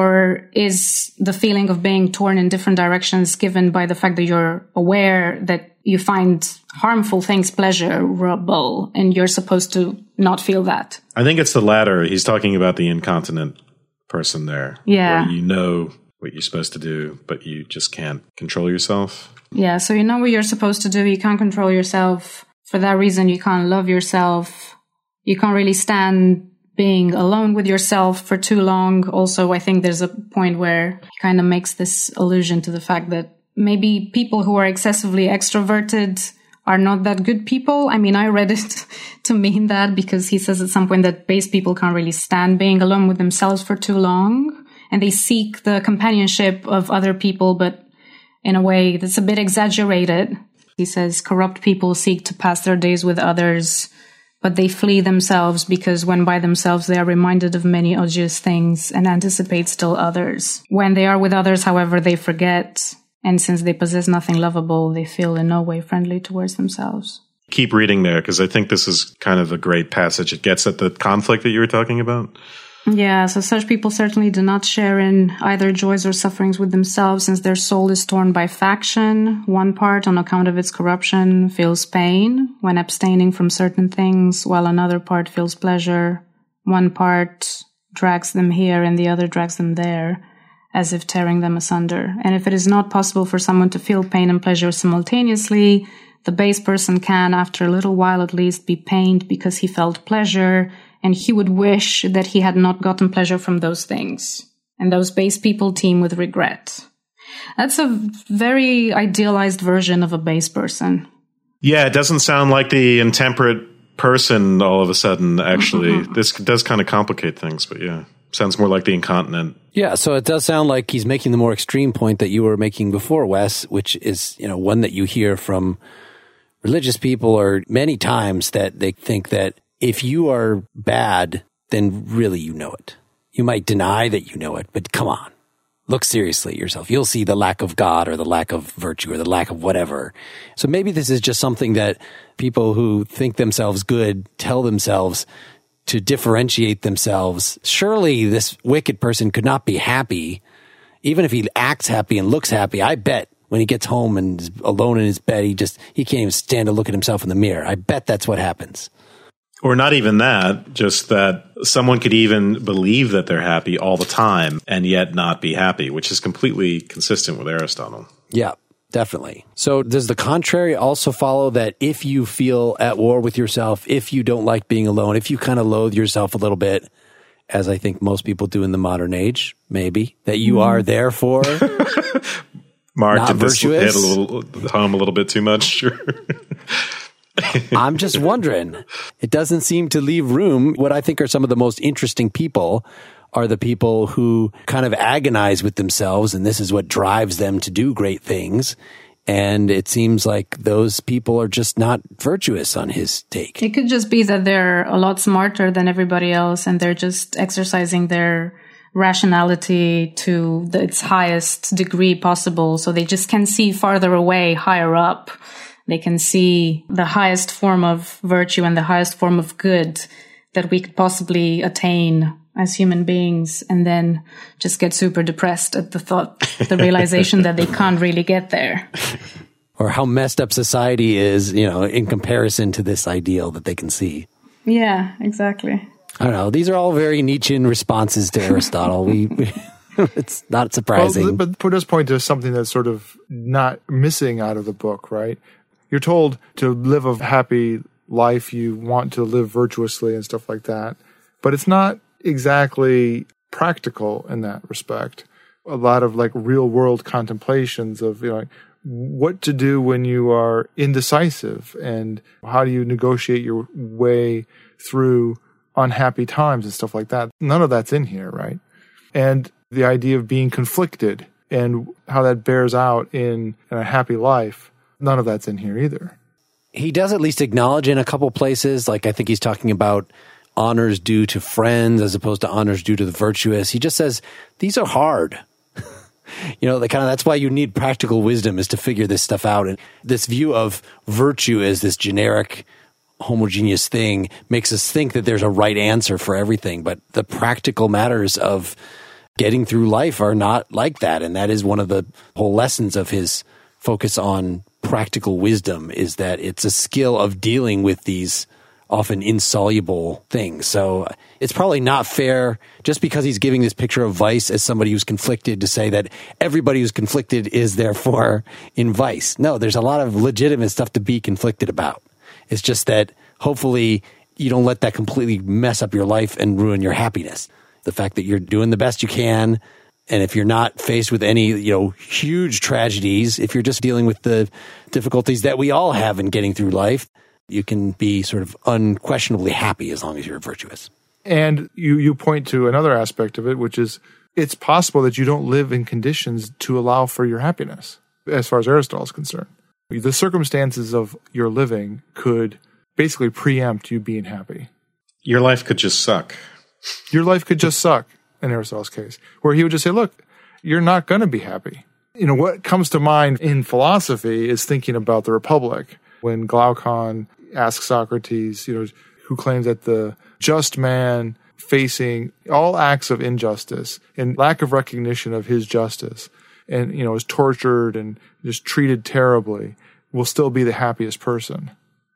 Or is the feeling of being torn in different directions given by the fact that you're aware that you find harmful things pleasurable and you're supposed to not feel that? I think it's the latter. He's talking about the incontinent person there. Yeah. Where you know what you're supposed to do, but you just can't control yourself. Yeah, so you know what you're supposed to do. You can't control yourself. For that reason, you can't love yourself. You can't really stand being alone with yourself for too long. Also, I think there's a point where he kind of makes this allusion to the fact that maybe people who are excessively extroverted are not that good people. I mean, I read it to mean that because he says at some point that base people can't really stand being alone with themselves for too long. And they seek the companionship of other people, but in a way that's a bit exaggerated. He says corrupt people seek to pass their days with others, but they flee themselves because when by themselves they are reminded of many odious things and anticipate still others. When they are with others, however, they forget, and since they possess nothing lovable, they feel in no way friendly towards themselves. Keep reading there, because I think this is kind of a great passage. It gets at the conflict that you were talking about. Yeah, so such people certainly do not share in either joys or sufferings with themselves, since their soul is torn by faction. One part, on account of its corruption, feels pain when abstaining from certain things, while another part feels pleasure. One part drags them here and the other drags them there, as if tearing them asunder. And if it is not possible for someone to feel pain and pleasure simultaneously, the base person can, after a little while at least, be pained because he felt pleasure, and he would wish that he had not gotten pleasure from those things. And those base people teem with regret. That's a very idealized version of a base person. Yeah, it doesn't sound like the intemperate person all of a sudden, actually. This does kind of complicate things, but yeah. Sounds more like the incontinent. Yeah, so it does sound like he's making the more extreme point that you were making before, Wes, which is, one that you hear from religious people or many times, that they think that if you are bad, then really you know it. You might deny that you know it, but come on. Look seriously at yourself. You'll see the lack of God or the lack of virtue or the lack of whatever. So maybe this is just something that people who think themselves good tell themselves to differentiate themselves. Surely this wicked person could not be happy. Even if he acts happy and looks happy, I bet when he gets home and is alone in his bed, he can't even stand to look at himself in the mirror. I bet that's what happens. Or not even that, just that someone could even believe that they're happy all the time and yet not be happy, which is completely consistent with Aristotle. Yeah, definitely. So does the contrary also follow, that if you feel at war with yourself, if you don't like being alone, if you kind of loathe yourself a little bit, as I think most people do in the modern age, maybe, that you are therefore Mark, not did this virtuous? hit home a little bit too much? I'm just wondering. It doesn't seem to leave room. What I think are some of the most interesting people are the people who kind of agonize with themselves, and this is what drives them to do great things. And it seems like those people are just not virtuous on his take. It could just be that they're a lot smarter than everybody else, and they're just exercising their rationality to its highest degree possible. So they just can see farther away, higher up. They can see the highest form of virtue and the highest form of good that we could possibly attain as human beings, and then just get super depressed at the realization that they can't really get there. Or how messed up society is, in comparison to this ideal that they can see. Yeah, exactly. I don't know. These are all very Nietzschean responses to Aristotle. It's not surprising. Well, but put us point to something that's sort of not missing out of the book, right? You're told to live a happy life. You want to live virtuously and stuff like that. But it's not exactly practical in that respect. A lot of real world contemplations of, what to do when you are indecisive, and how do you negotiate your way through unhappy times and stuff like that. None of that's in here, right? And the idea of being conflicted and how that bears out in a happy life, none of that's in here either. He does at least acknowledge in a couple places, I think he's talking about honors due to friends as opposed to honors due to the virtuous. He just says, these are hard. That's why you need practical wisdom, is to figure this stuff out. And this view of virtue as this generic homogeneous thing makes us think that there's a right answer for everything. But the practical matters of getting through life are not like that. And that is one of the whole lessons of his focus on practical wisdom, is that it's a skill of dealing with these often insoluble things. So it's probably not fair, just because he's giving this picture of vice as somebody who's conflicted, to say that everybody who's conflicted is therefore in vice. No, there's a lot of legitimate stuff to be conflicted about. It's just that hopefully you don't let that completely mess up your life and ruin your happiness. The fact that you're doing the best you can, and if you're not faced with any, huge tragedies, if you're just dealing with the difficulties that we all have in getting through life, you can be sort of unquestionably happy as long as you're virtuous. And you point to another aspect of it, which is it's possible that you don't live in conditions to allow for your happiness, as far as Aristotle is concerned. The circumstances of your living could basically preempt you being happy. Your life could just suck. Your life could just suck, in Aristotle's case, where he would just say, look, you're not going to be happy. What comes to mind in philosophy is thinking about the Republic, when Glaucon asks Socrates, who claims that the just man facing all acts of injustice and lack of recognition of his justice and, is tortured and just treated terribly will still be the happiest person.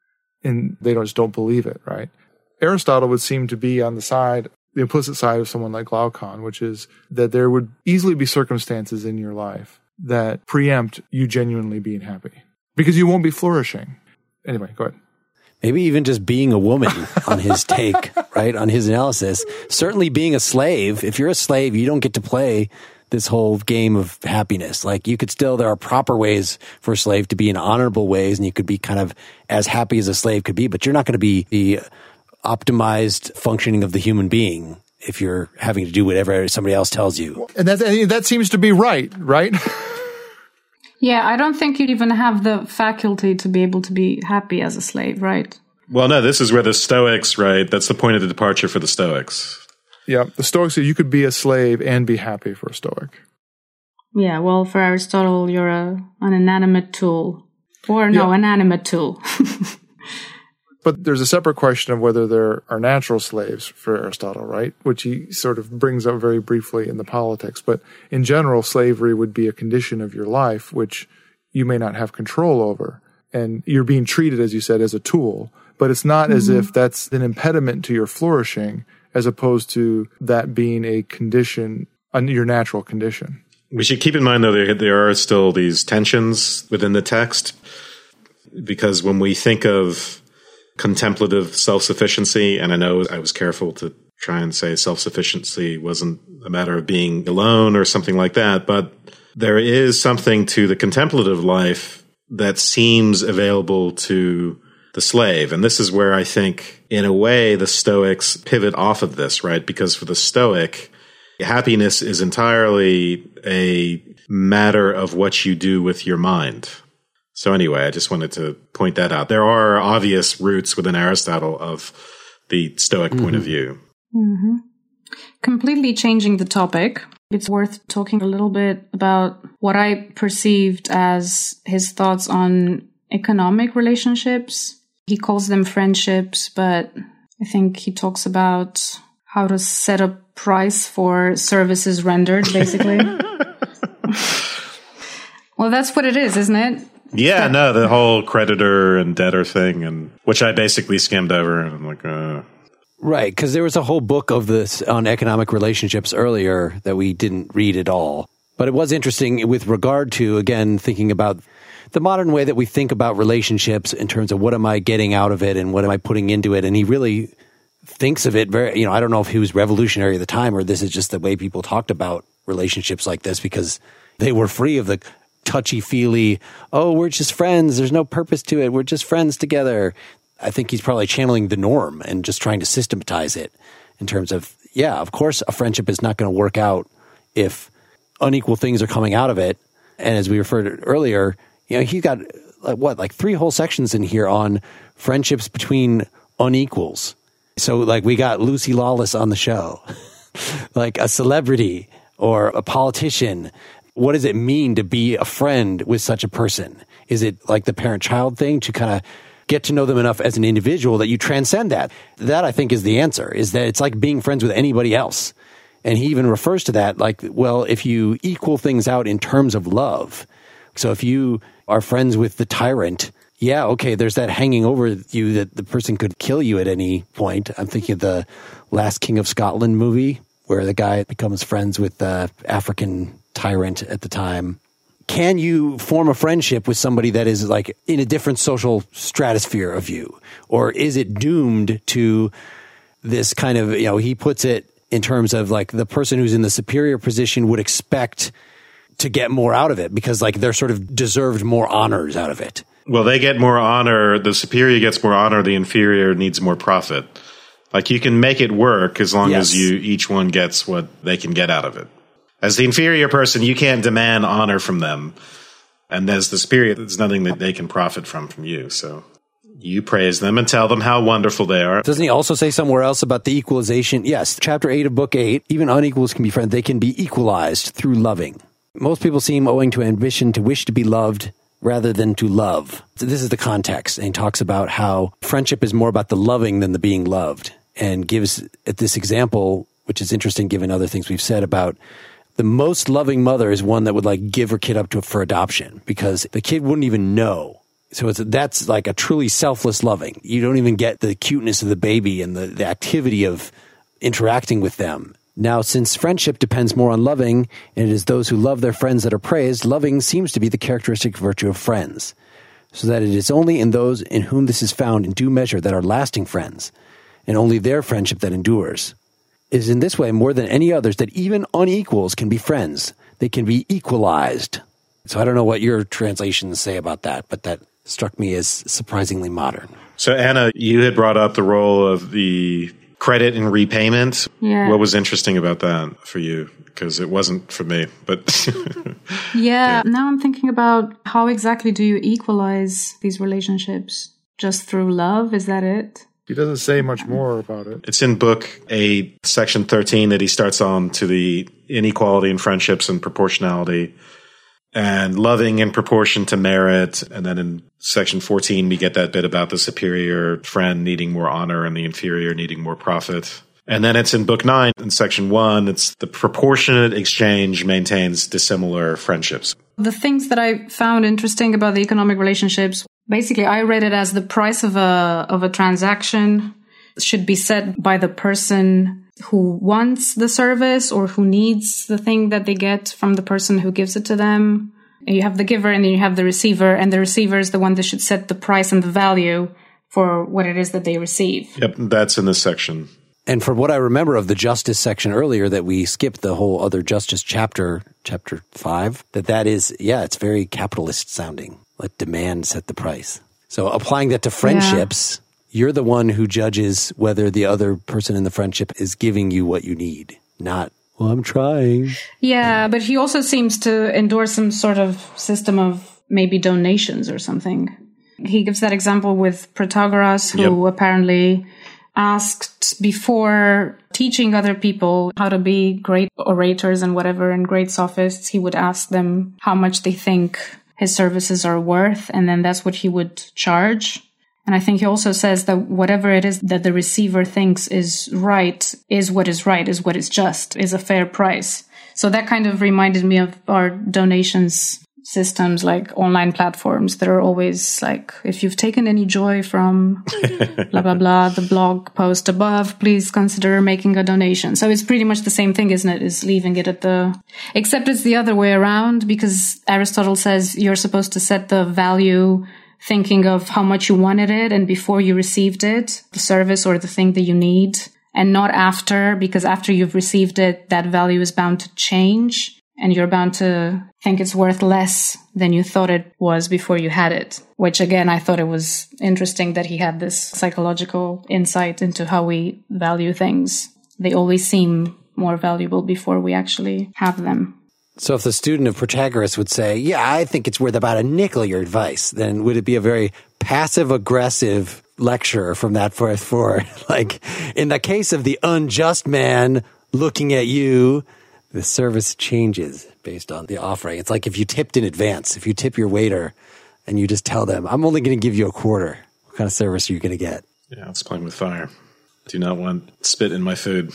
And they just don't believe it, right? Aristotle would seem to be on the implicit side of someone like Glaucon, which is that there would easily be circumstances in your life that preempt you genuinely being happy, because you won't be flourishing. Anyway, go ahead. Maybe even just being a woman on his take, right? On his analysis. Certainly being a slave. If you're a slave, you don't get to play this whole game of happiness. Like, there are proper ways for a slave to be in honorable ways, and you could be kind of as happy as a slave could be, but you're not going to be the optimized functioning of the human being if you're having to do whatever somebody else tells you. And that seems to be right? Yeah, I don't think you'd even have the faculty to be able to be happy as a slave, right? Well, no, this is where the Stoics, right? That's the point of the departure for the Stoics. Yeah, the Stoics say you could be a slave and be happy for a Stoic. Yeah, well, for Aristotle, you're an inanimate tool. An animate tool. But there's a separate question of whether there are natural slaves for Aristotle, right? Which he sort of brings up very briefly in the Politics. But in general, slavery would be a condition of your life which you may not have control over. And you're being treated, as you said, as a tool. But it's not as if that's an impediment to your flourishing, as opposed to that being a condition, your natural condition. We should keep in mind, though, there are still these tensions within the text. Because when we think of contemplative self-sufficiency, and I know I was careful to try and say self-sufficiency wasn't a matter of being alone or something like that, but there is something to the contemplative life that seems available to the slave. And this is where I think, in a way, the Stoics pivot off of this, right? Because for the Stoic, happiness is entirely a matter of what you do with your mind. So anyway, I just wanted to point that out. There are obvious roots within Aristotle of the Stoic point of view. Mm-hmm. Completely changing the topic, it's worth talking a little bit about what I perceived as his thoughts on economic relationships. He calls them friendships, but I think he talks about how to set a price for services rendered, basically. Well, that's what it is, isn't it? Yeah, no, the whole creditor and debtor thing, and which I basically skimmed over, and I'm like, Right, because there was a whole book of this on economic relationships earlier that we didn't read at all. But it was interesting with regard to, again, thinking about the modern way that we think about relationships in terms of what am I getting out of it and what am I putting into it. And he really thinks of it very, I don't know if he was revolutionary at the time or this is just the way people talked about relationships like this because they were free of the touchy-feely, we're just friends, there's no purpose to it, we're just friends together. I think he's probably channeling the norm and just trying to systematize it in terms of, of course a friendship is not going to work out if unequal things are coming out of it. And as we referred to earlier, he's got like 3 whole sections in here on friendships between unequals. So like we got Lucy Lawless on the show, like a celebrity or a politician. What does it mean to be a friend with such a person? Is it like the parent-child thing to kind of get to know them enough as an individual that you transcend that. That, I think, is the answer, is that it's like being friends with anybody else. And he even refers to that like, well, if you equal things out in terms of love. So if you are friends with the tyrant, yeah, okay, there's that hanging over you that the person could kill you at any point. I'm thinking of the Last King of Scotland movie, where the guy becomes friends with the African tyrant at the time. Can you form a friendship with somebody that is like in a different social stratosphere of you? Or is it doomed to this kind of, he puts it in terms of like the person who's in the superior position would expect to get more out of it because like they're sort of deserved more honors out of it. Well, they get more honor. The superior gets more honor. The inferior needs more profit. Like you can make it work as long as each one gets what they can get out of it. As the inferior person, you can't demand honor from them. And as the superior, there's nothing that they can profit from you. So you praise them and tell them how wonderful they are. Doesn't he also say somewhere else about the equalization? Yes, chapter 8 of book 8, even unequals can be friends. They can be equalized through loving. Most people seem owing to ambition to wish to be loved rather than to love. So this is the context. And he talks about how friendship is more about the loving than the being loved. And gives this example, which is interesting given other things we've said about the most loving mother is one that would like give her kid up for adoption because the kid wouldn't even know. So that's like a truly selfless loving. You don't even get the cuteness of the baby and the activity of interacting with them. Now, since friendship depends more on loving, and it is those who love their friends that are praised, loving seems to be the characteristic virtue of friends. So that it is only in those in whom this is found in due measure that are lasting friends, and only their friendship that endures. It is in this way more than any others that even unequals can be friends. They can be equalized. So I don't know what your translations say about that, but that struck me as surprisingly modern. So Anna, you had brought up the role of the credit and repayment. Yeah. What was interesting about that for you? Because it wasn't for me, but yeah. Now I'm thinking about how exactly do you equalize these relationships? Just through love? Is that it? He doesn't say much more about it. It's in book 8, section 13 that he starts on to the inequality in friendships and proportionality and loving in proportion to merit. And then in section 14, we get that bit about the superior friend needing more honor and the inferior needing more profit. And then it's in book 9, in section 1, it's the proportionate exchange maintains dissimilar friendships. The things that I found interesting about the economic relationships, basically I read it as the price of a transaction should be set by the person who wants the service or who needs the thing that they get from the person who gives it to them. And you have the giver and then you have the receiver, and the receiver is the one that should set the price and the value for what it is that they receive. Yep, that's in this section. And from what I remember of the justice section earlier that we skipped the whole other justice chapter 5, that is, it's very capitalist sounding. Let demand set the price. So applying that to friendships, you're the one who judges whether the other person in the friendship is giving you what you need, not, well, I'm trying. Yeah, but he also seems to endorse some sort of system of maybe donations or something. He gives that example with Protagoras, who apparently asked before teaching other people how to be great orators and whatever and great sophists, he would ask them how much they think his services are worth, and then that's what he would charge. And I think he also says that whatever it is that the receiver thinks is right, is what is just, is a fair price. So that kind of reminded me of our donations systems, like online platforms that are always like, if you've taken any joy from blah, blah, blah, the blog post above, please consider making a donation. So it's pretty much the same thing, isn't it? Is leaving it at except it's the other way around, because Aristotle says you're supposed to set the value thinking of how much you wanted it and before you received it, the service or the thing that you need, and not after, because after you've received it, that value is bound to change. And you're bound to think it's worth less than you thought it was before you had it. Which, again, I thought it was interesting that he had this psychological insight into how we value things. They always seem more valuable before we actually have them. So if the student of Protagoras would say, I think it's worth about a nickel, your advice, then would it be a very passive-aggressive lecture from that for like, in the case of the unjust man looking at you, the service changes based on the offering. It's like if you tipped in advance, if you tip your waiter and you just tell them, I'm only going to give you a quarter. What kind of service are you going to get? Yeah, it's playing with fire. Do not want spit in my food.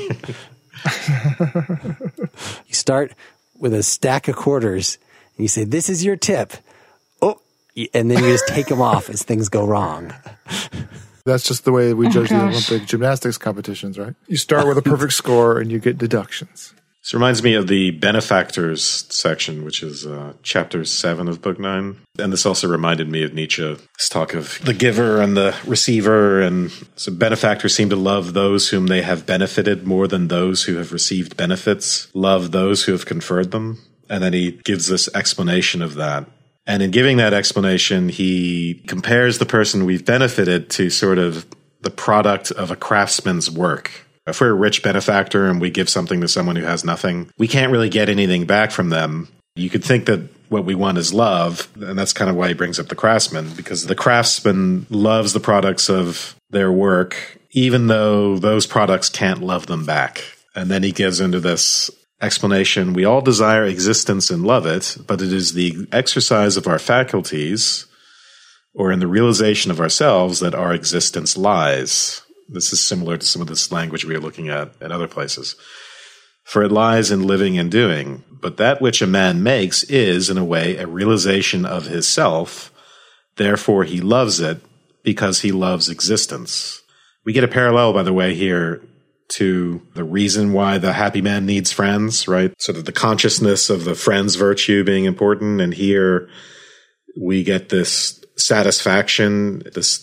You start with a stack of quarters and you say, this is your tip. Oh, and then you just take them off as things go wrong. That's just the way we judge the Olympic gymnastics competitions, right? You start with a perfect score and you get deductions. This reminds me of the benefactors section, which is chapter 7 of book 9. And this also reminded me of Nietzsche. This talk of the giver and the receiver. And so benefactors seem to love those whom they have benefited more than those who have received benefits, love those who have conferred them. And then he gives this explanation of that. And in giving that explanation, he compares the person we've benefited to sort of the product of a craftsman's work. If we're a rich benefactor and we give something to someone who has nothing, we can't really get anything back from them. You could think that what we want is love, and that's kind of why he brings up the craftsman, because the craftsman loves the products of their work, even though those products can't love them back. And then he gives into this explanation, we all desire existence and love it, but it is the exercise of our faculties, or in the realization of ourselves, that our existence lies. This is similar to some of this language we are looking at in other places. For it lies in living and doing. But that which a man makes is, in a way, a realization of his self. Therefore, he loves it because he loves existence. We get a parallel, by the way, here to the reason why the happy man needs friends, right? Sort of the consciousness of the friend's virtue being important. And here we get this satisfaction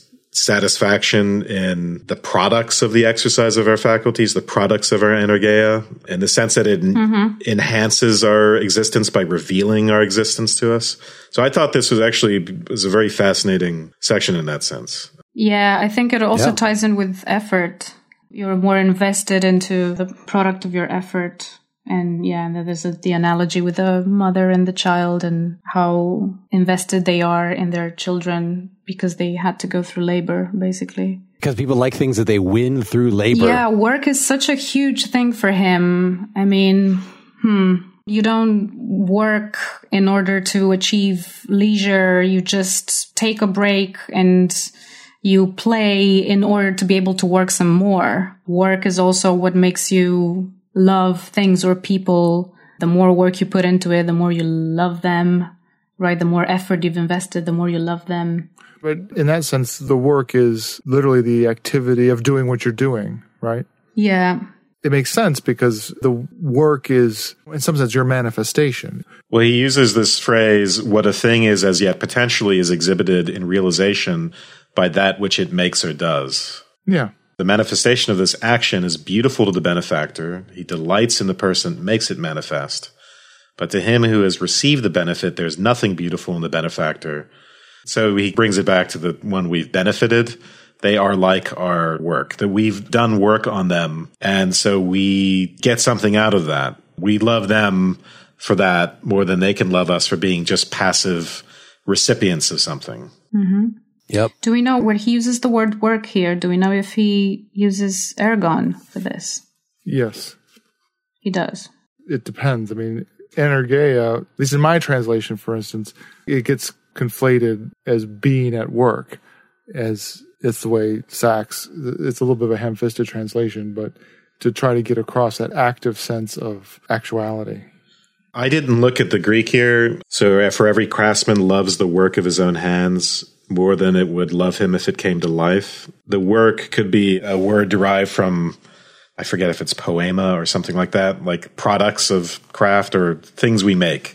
in the products of the exercise of our faculties, the products of our energeia, in the sense that it enhances our existence by revealing our existence to us. So I thought this was a very fascinating section in that sense. Yeah, I think it also ties in with effort. You're more invested into the product of your effort. And there's the analogy with the mother and the child and how invested they are in their children because they had to go through labor, basically. Because people like things that they win through labor. Yeah, work is such a huge thing for him. I mean, you don't work in order to achieve leisure. You just take a break and you play in order to be able to work some more. Work is also what makes you love things or people. The more work you put into it, the more you love them, right? The more effort you've invested, the more you love them. But in that sense, the work is literally the activity of doing what you're doing, right? Yeah. It makes sense because the work is, in some sense, your manifestation. Well, he uses this phrase, what a thing is as yet potentially is exhibited in realization by that which it makes or does. Yeah. The manifestation of this action is beautiful to the benefactor. He delights in the person, makes it manifest. But to him who has received the benefit, there's nothing beautiful in the benefactor. So he brings it back to the one we've benefited. They are like our work, that we've done work on them. And so we get something out of that. We love them for that more than they can love us for being just passive recipients of something. Mm-hmm. Yep. Do we know where he uses the word work here? Do we know if he uses ergon for this? Yes. He does. It depends. I mean, energeia, at least in my translation, for instance, it gets conflated as being at work, as it's the way Sachs, it's a little bit of a ham-fisted translation, but to try to get across that active sense of actuality. I didn't look at the Greek here. So for every craftsman loves the work of his own hands more than it would love him if it came to life. The work could be a word derived from, I forget if it's poema or something like that, like products of craft or things we make.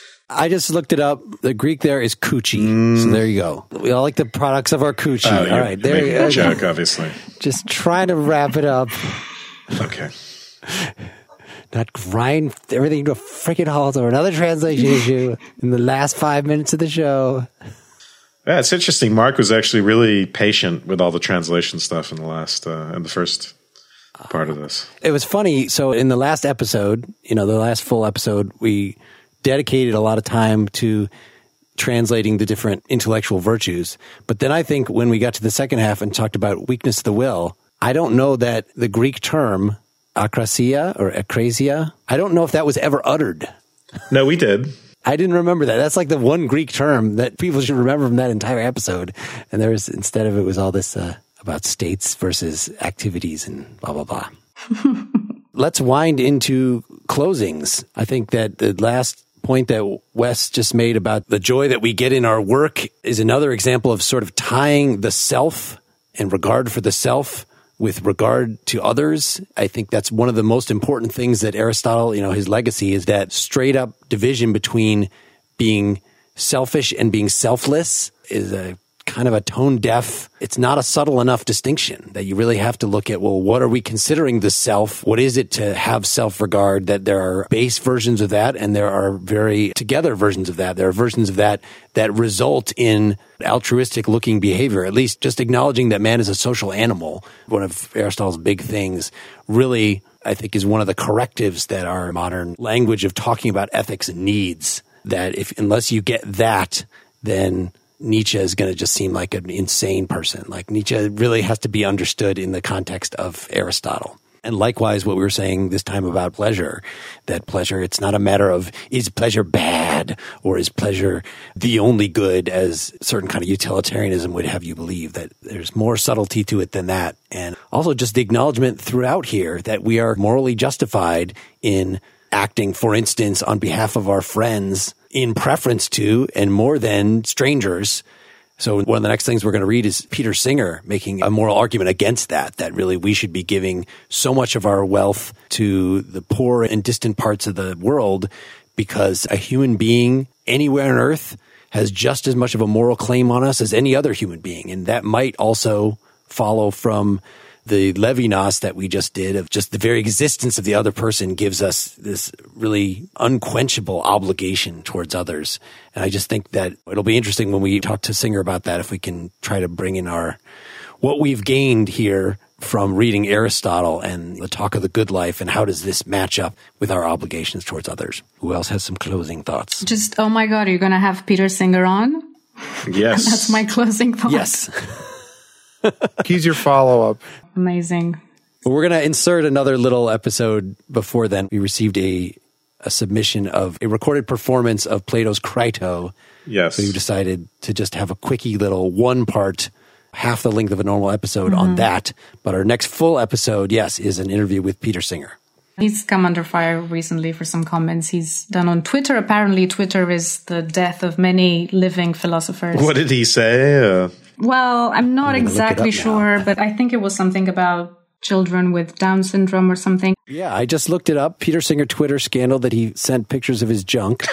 I just looked it up. The Greek there is coochie. So there you go. We all like the products of our coochie. Oh, all right. There you go. Joke, obviously. Just trying to wrap it up. Okay. Not grind everything to a freaking halt or another translation issue in the last 5 minutes of the show. Yeah, it's interesting. Mark was actually really patient with all the translation stuff in the first part of this. It was funny. So in the last episode, the last full episode, we dedicated a lot of time to translating the different intellectual virtues. But then I think when we got to the second half and talked about weakness of the will, I don't know that the Greek term akrasia or akrasia, I don't know if that was ever uttered. No, we did. I didn't remember that. That's like the one Greek term that people should remember from that entire episode. And there was, instead of it was all this about states versus activities and blah, blah, blah. Let's wind into closings. I think that the last point that Wes just made about the joy that we get in our work is another example of sort of tying the self and regard for the self with regard to others. I think that's one of the most important things that Aristotle, his legacy is that straight up division between being selfish and being selfless is a kind of a tone deaf. It's not a subtle enough distinction that you really have to look at, well, what are we considering the self? What is it to have self-regard? That there are base versions of that and there are very together versions of that. There are versions of that result in altruistic looking behavior, at least just acknowledging that man is a social animal. One of Aristotle's big things really, I think, is one of the correctives that our modern language of talking about ethics needs, that unless you get that, then Nietzsche is going to just seem like an insane person. Like Nietzsche really has to be understood in the context of Aristotle. And likewise, what we were saying this time about pleasure, that pleasure, it's not a matter of is pleasure bad or is pleasure the only good, as certain kind of utilitarianism would have you believe, that there's more subtlety to it than that. And also just the acknowledgement throughout here that we are morally justified in acting, for instance, on behalf of our friends in preference to and more than strangers. So one of the next things we're going to read is Peter Singer making a moral argument against that really we should be giving so much of our wealth to the poor and distant parts of the world because a human being anywhere on earth has just as much of a moral claim on us as any other human being. And that might also follow from the Levinas that we just did, of just the very existence of the other person gives us this really unquenchable obligation towards others. And I just think that it'll be interesting when we talk to Singer about that, if we can try to bring in what we've gained here from reading Aristotle and the talk of the good life, and how does this match up with our obligations towards others. Who else has some closing thoughts? Just, oh my God, are you going to have Peter Singer on? Yes. That's my closing thought. Yes. He's your follow-up. Amazing. Well, we're going to insert another little episode before then. We received a submission of a recorded performance of Plato's Crito. Yes. So we decided to just have a quickie little one part, half the length of a normal episode on that. But our next full episode, yes, is an interview with Peter Singer. He's come under fire recently for some comments he's done on Twitter. Apparently, Twitter is the death of many living philosophers. What did he say? Well, I'm not exactly sure, but I think it was something about children with Down syndrome or something. Yeah, I just looked it up. Peter Singer Twitter scandal that he sent pictures of his junk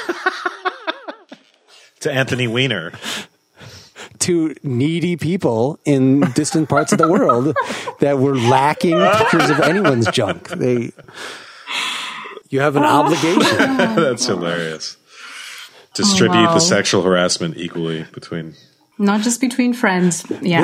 To Anthony Weiner. to needy people in distant parts of the world that were lacking pictures of anyone's junk. You have an obligation. That's hilarious. Distribute the sexual harassment equally between... Not just between friends. Yeah.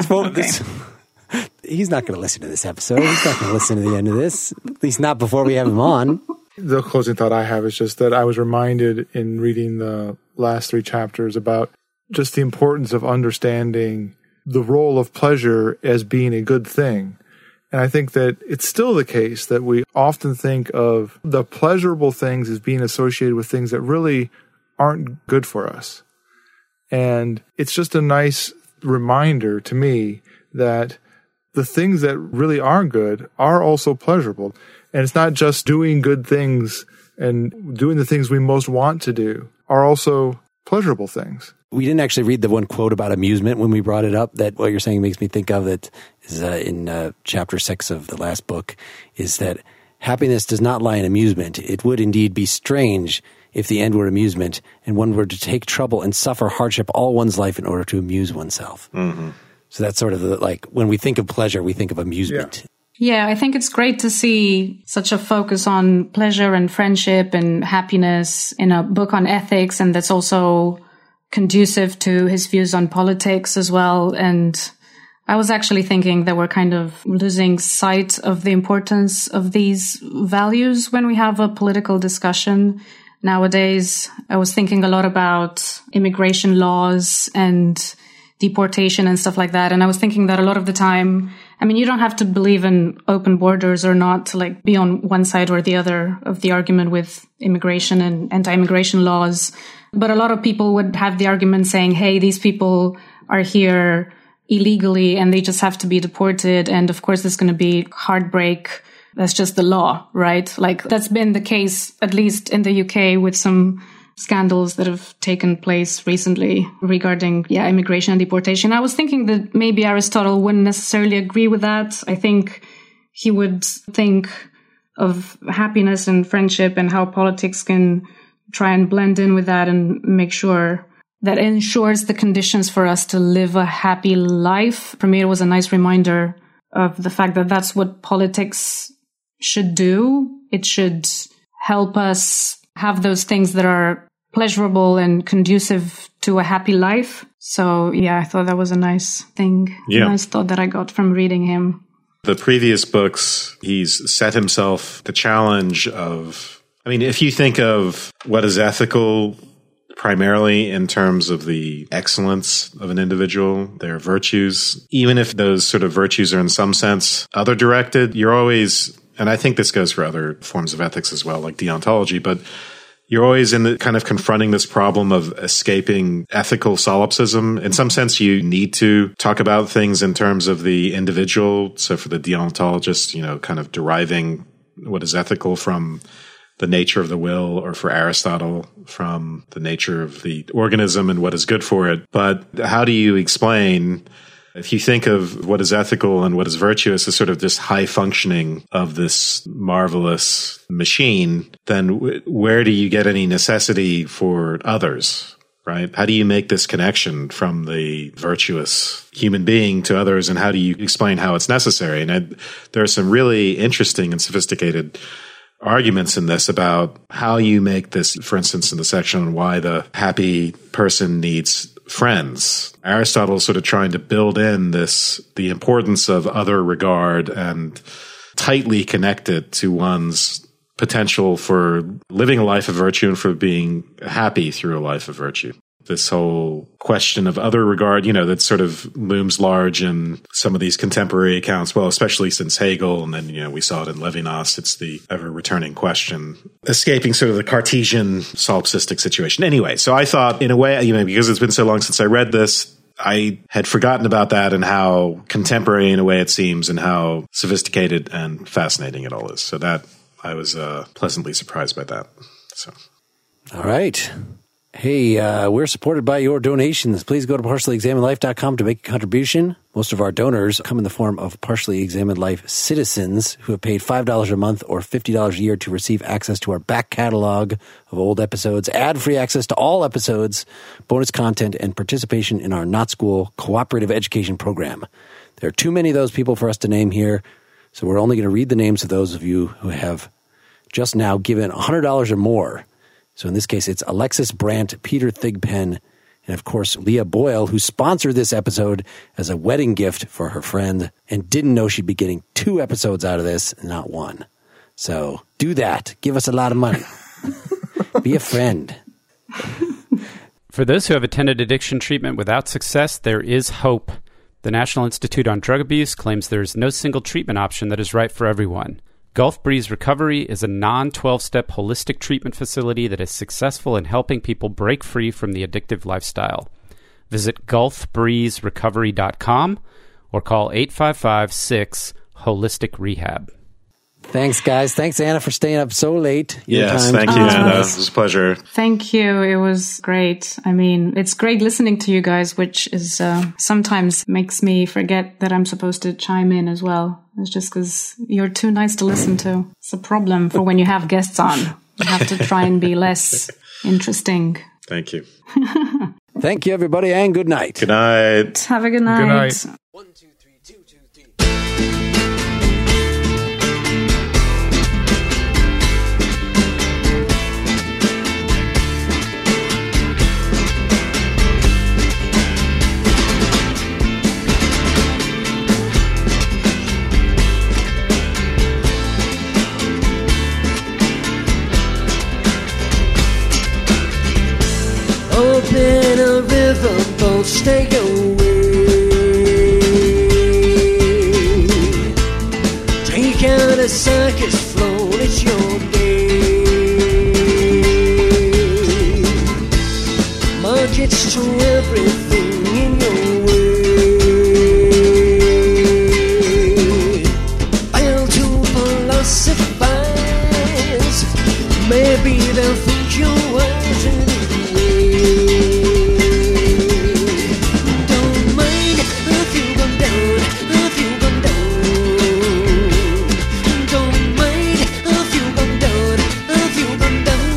He's not going to listen to this episode. He's not going to listen to the end of this. At least not before we have him on. The closing thought I have is just that I was reminded in reading the last 3 chapters about just the importance of understanding the role of pleasure as being a good thing. And I think that it's still the case that we often think of the pleasurable things as being associated with things that really aren't good for us. And it's just a nice reminder to me that the things that really are good are also pleasurable. And it's not just doing good things and doing the things we most want to do are also pleasurable things. We didn't actually read the one quote about amusement when we brought it up. That what you're saying makes me think of that is in chapter 6 of the last book, is that happiness does not lie in amusement. It would indeed be strange if the end were amusement and one were to take trouble and suffer hardship all one's life in order to amuse oneself. Mm-hmm. So that's sort of like when we think of pleasure, we think of amusement. Yeah, I think it's great to see such a focus on pleasure and friendship and happiness in a book on ethics, and that's also conducive to his views on politics as well. And I was actually thinking that we're kind of losing sight of the importance of these values when we have a political discussion. Nowadays, I was thinking a lot about immigration laws and deportation and stuff like that. And I was thinking that a lot of the time, I mean, you don't have to believe in open borders or not to like be on one side or the other of the argument with immigration and anti-immigration laws. But a lot of people would have the argument saying, hey, these people are here illegally and they just have to be deported. And of course, there's going to be heartbreak. That's just the law, right? Like that's been the case, at least in the UK, with some scandals that have taken place recently regarding, immigration and deportation. I was thinking that maybe Aristotle wouldn't necessarily agree with that. I think he would think of happiness and friendship and how politics can try and blend in with that and make sure that ensures the conditions for us to live a happy life. For me, it was a nice reminder of the fact that that's what politics should do. It should help us have those things that are pleasurable and conducive to a happy life. So, I thought that was a nice thing. A nice thought that I got from reading him. The previous books, he's set himself the challenge of, if you think of what is ethical primarily in terms of the excellence of an individual, their virtues, even if those sort of virtues are in some sense other directed, you're always, and I think this goes for other forms of ethics as well, like deontology, but you're always in the kind of confronting this problem of escaping ethical solipsism. In some sense, you need to talk about things in terms of the individual. So for the deontologist, kind of deriving what is ethical from the nature of the will, or for Aristotle, from the nature of the organism and what is good for it. But how do you explain, if you think of what is ethical and what is virtuous as sort of this high functioning of this marvelous machine, then where do you get any necessity for others, right? How do you make this connection from the virtuous human being to others, and how do you explain how it's necessary? And there are some really interesting and sophisticated arguments in this about how you make this, for instance, in the section on why the happy person needs friends. Aristotle sort of trying to build in the importance of other regard and tightly connect it to one's potential for living a life of virtue and for being happy through a life of virtue. This whole question of other regard, that sort of looms large in some of these contemporary accounts, well, especially since Hegel, and then, we saw it in Levinas. It's the ever-returning question, escaping sort of the Cartesian solipsistic situation. Anyway, so I thought, in a way, because it's been so long since I read this, I had forgotten about that and how contemporary, in a way, it seems, and how sophisticated and fascinating it all is. So that, I was pleasantly surprised by that. So, all right. Hey, we're supported by your donations. Please go to partiallyexaminedlife.com to make a contribution. Most of our donors come in the form of Partially Examined Life citizens who have paid $5 a month or $50 a year to receive access to our back catalog of old episodes, ad-free access to all episodes, bonus content, and participation in our Not School cooperative education program. There are too many of those people for us to name here, so we're only going to read the names of those of you who have just now given $100 or more. So in this case, it's Alexis Brandt, Peter Thigpen, and of course, Leah Boyle, who sponsored this episode as a wedding gift for her friend and didn't know she'd be getting 2 episodes out of this, not 1. So do that. Give us a lot of money. Be a friend. For those who have attended addiction treatment without success, there is hope. The National Institute on Drug Abuse claims there is no single treatment option that is right for everyone. Gulf Breeze Recovery is a non-12-step holistic treatment facility that is successful in helping people break free from the addictive lifestyle. Visit gulfbreezerecovery.com or call 855-6-HOLISTIC-REHAB. Thanks, guys. Thanks, Anna, for staying up so late. Yes, thank you, Anna. It was a pleasure. Thank you. It was great. It's great listening to you guys, which is sometimes makes me forget that I'm supposed to chime in as well. It's just because you're too nice to listen to. It's a problem for when you have guests on. You have to try and be less interesting. Thank you. Thank you, everybody, and good night. Good night. Have a good night. Good night. 1, 2, 3, 2, 2, 3. Open a riverboat, stay away. Take out a circus float, it's your day. they'll think you're wise anyway. Don't mind if you come down, if you come down. Don't mind if you come down, if you come down.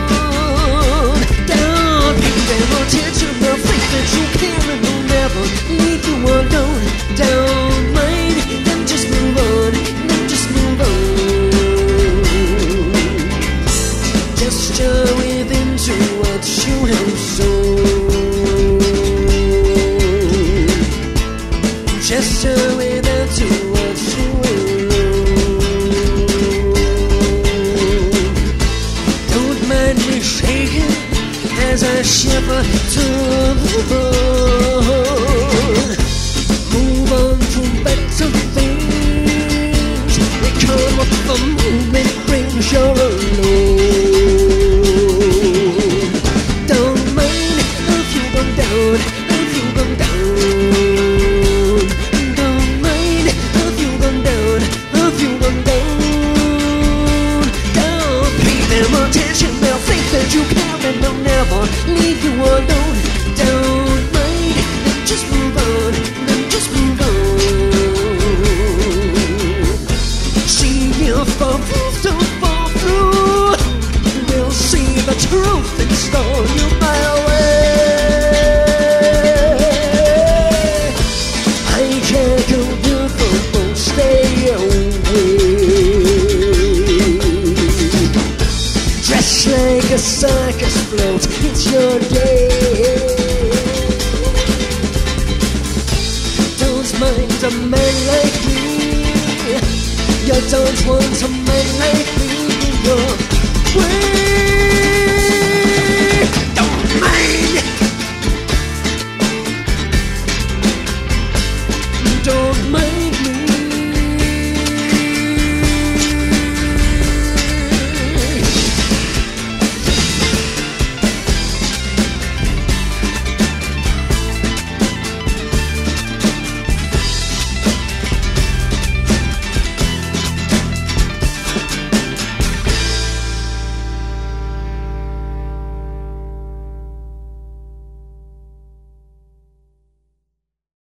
Don't pay them attention, they'll think that you care and they'll never leave you alone. Don't mind them, just move on, them just move on. Gesture within to what you have sown. Gesture within to what you have. Don't mind me shaking as I shiver to the bone. Move on to better things, because what the movement brings you're alone. Don't mind if you come down, if you come down. Don't mind if you come down, if you come down. Don't pay them attention, they'll think that you care and they'll never leave you alone. Don't mind, then just move on, then just move on. See if the roof don't fall through, they'll see the truth and stole you by away. I can't go different, stay away. Dress like a circus float, it's your day. Don't mind a man like me, you don't want a man like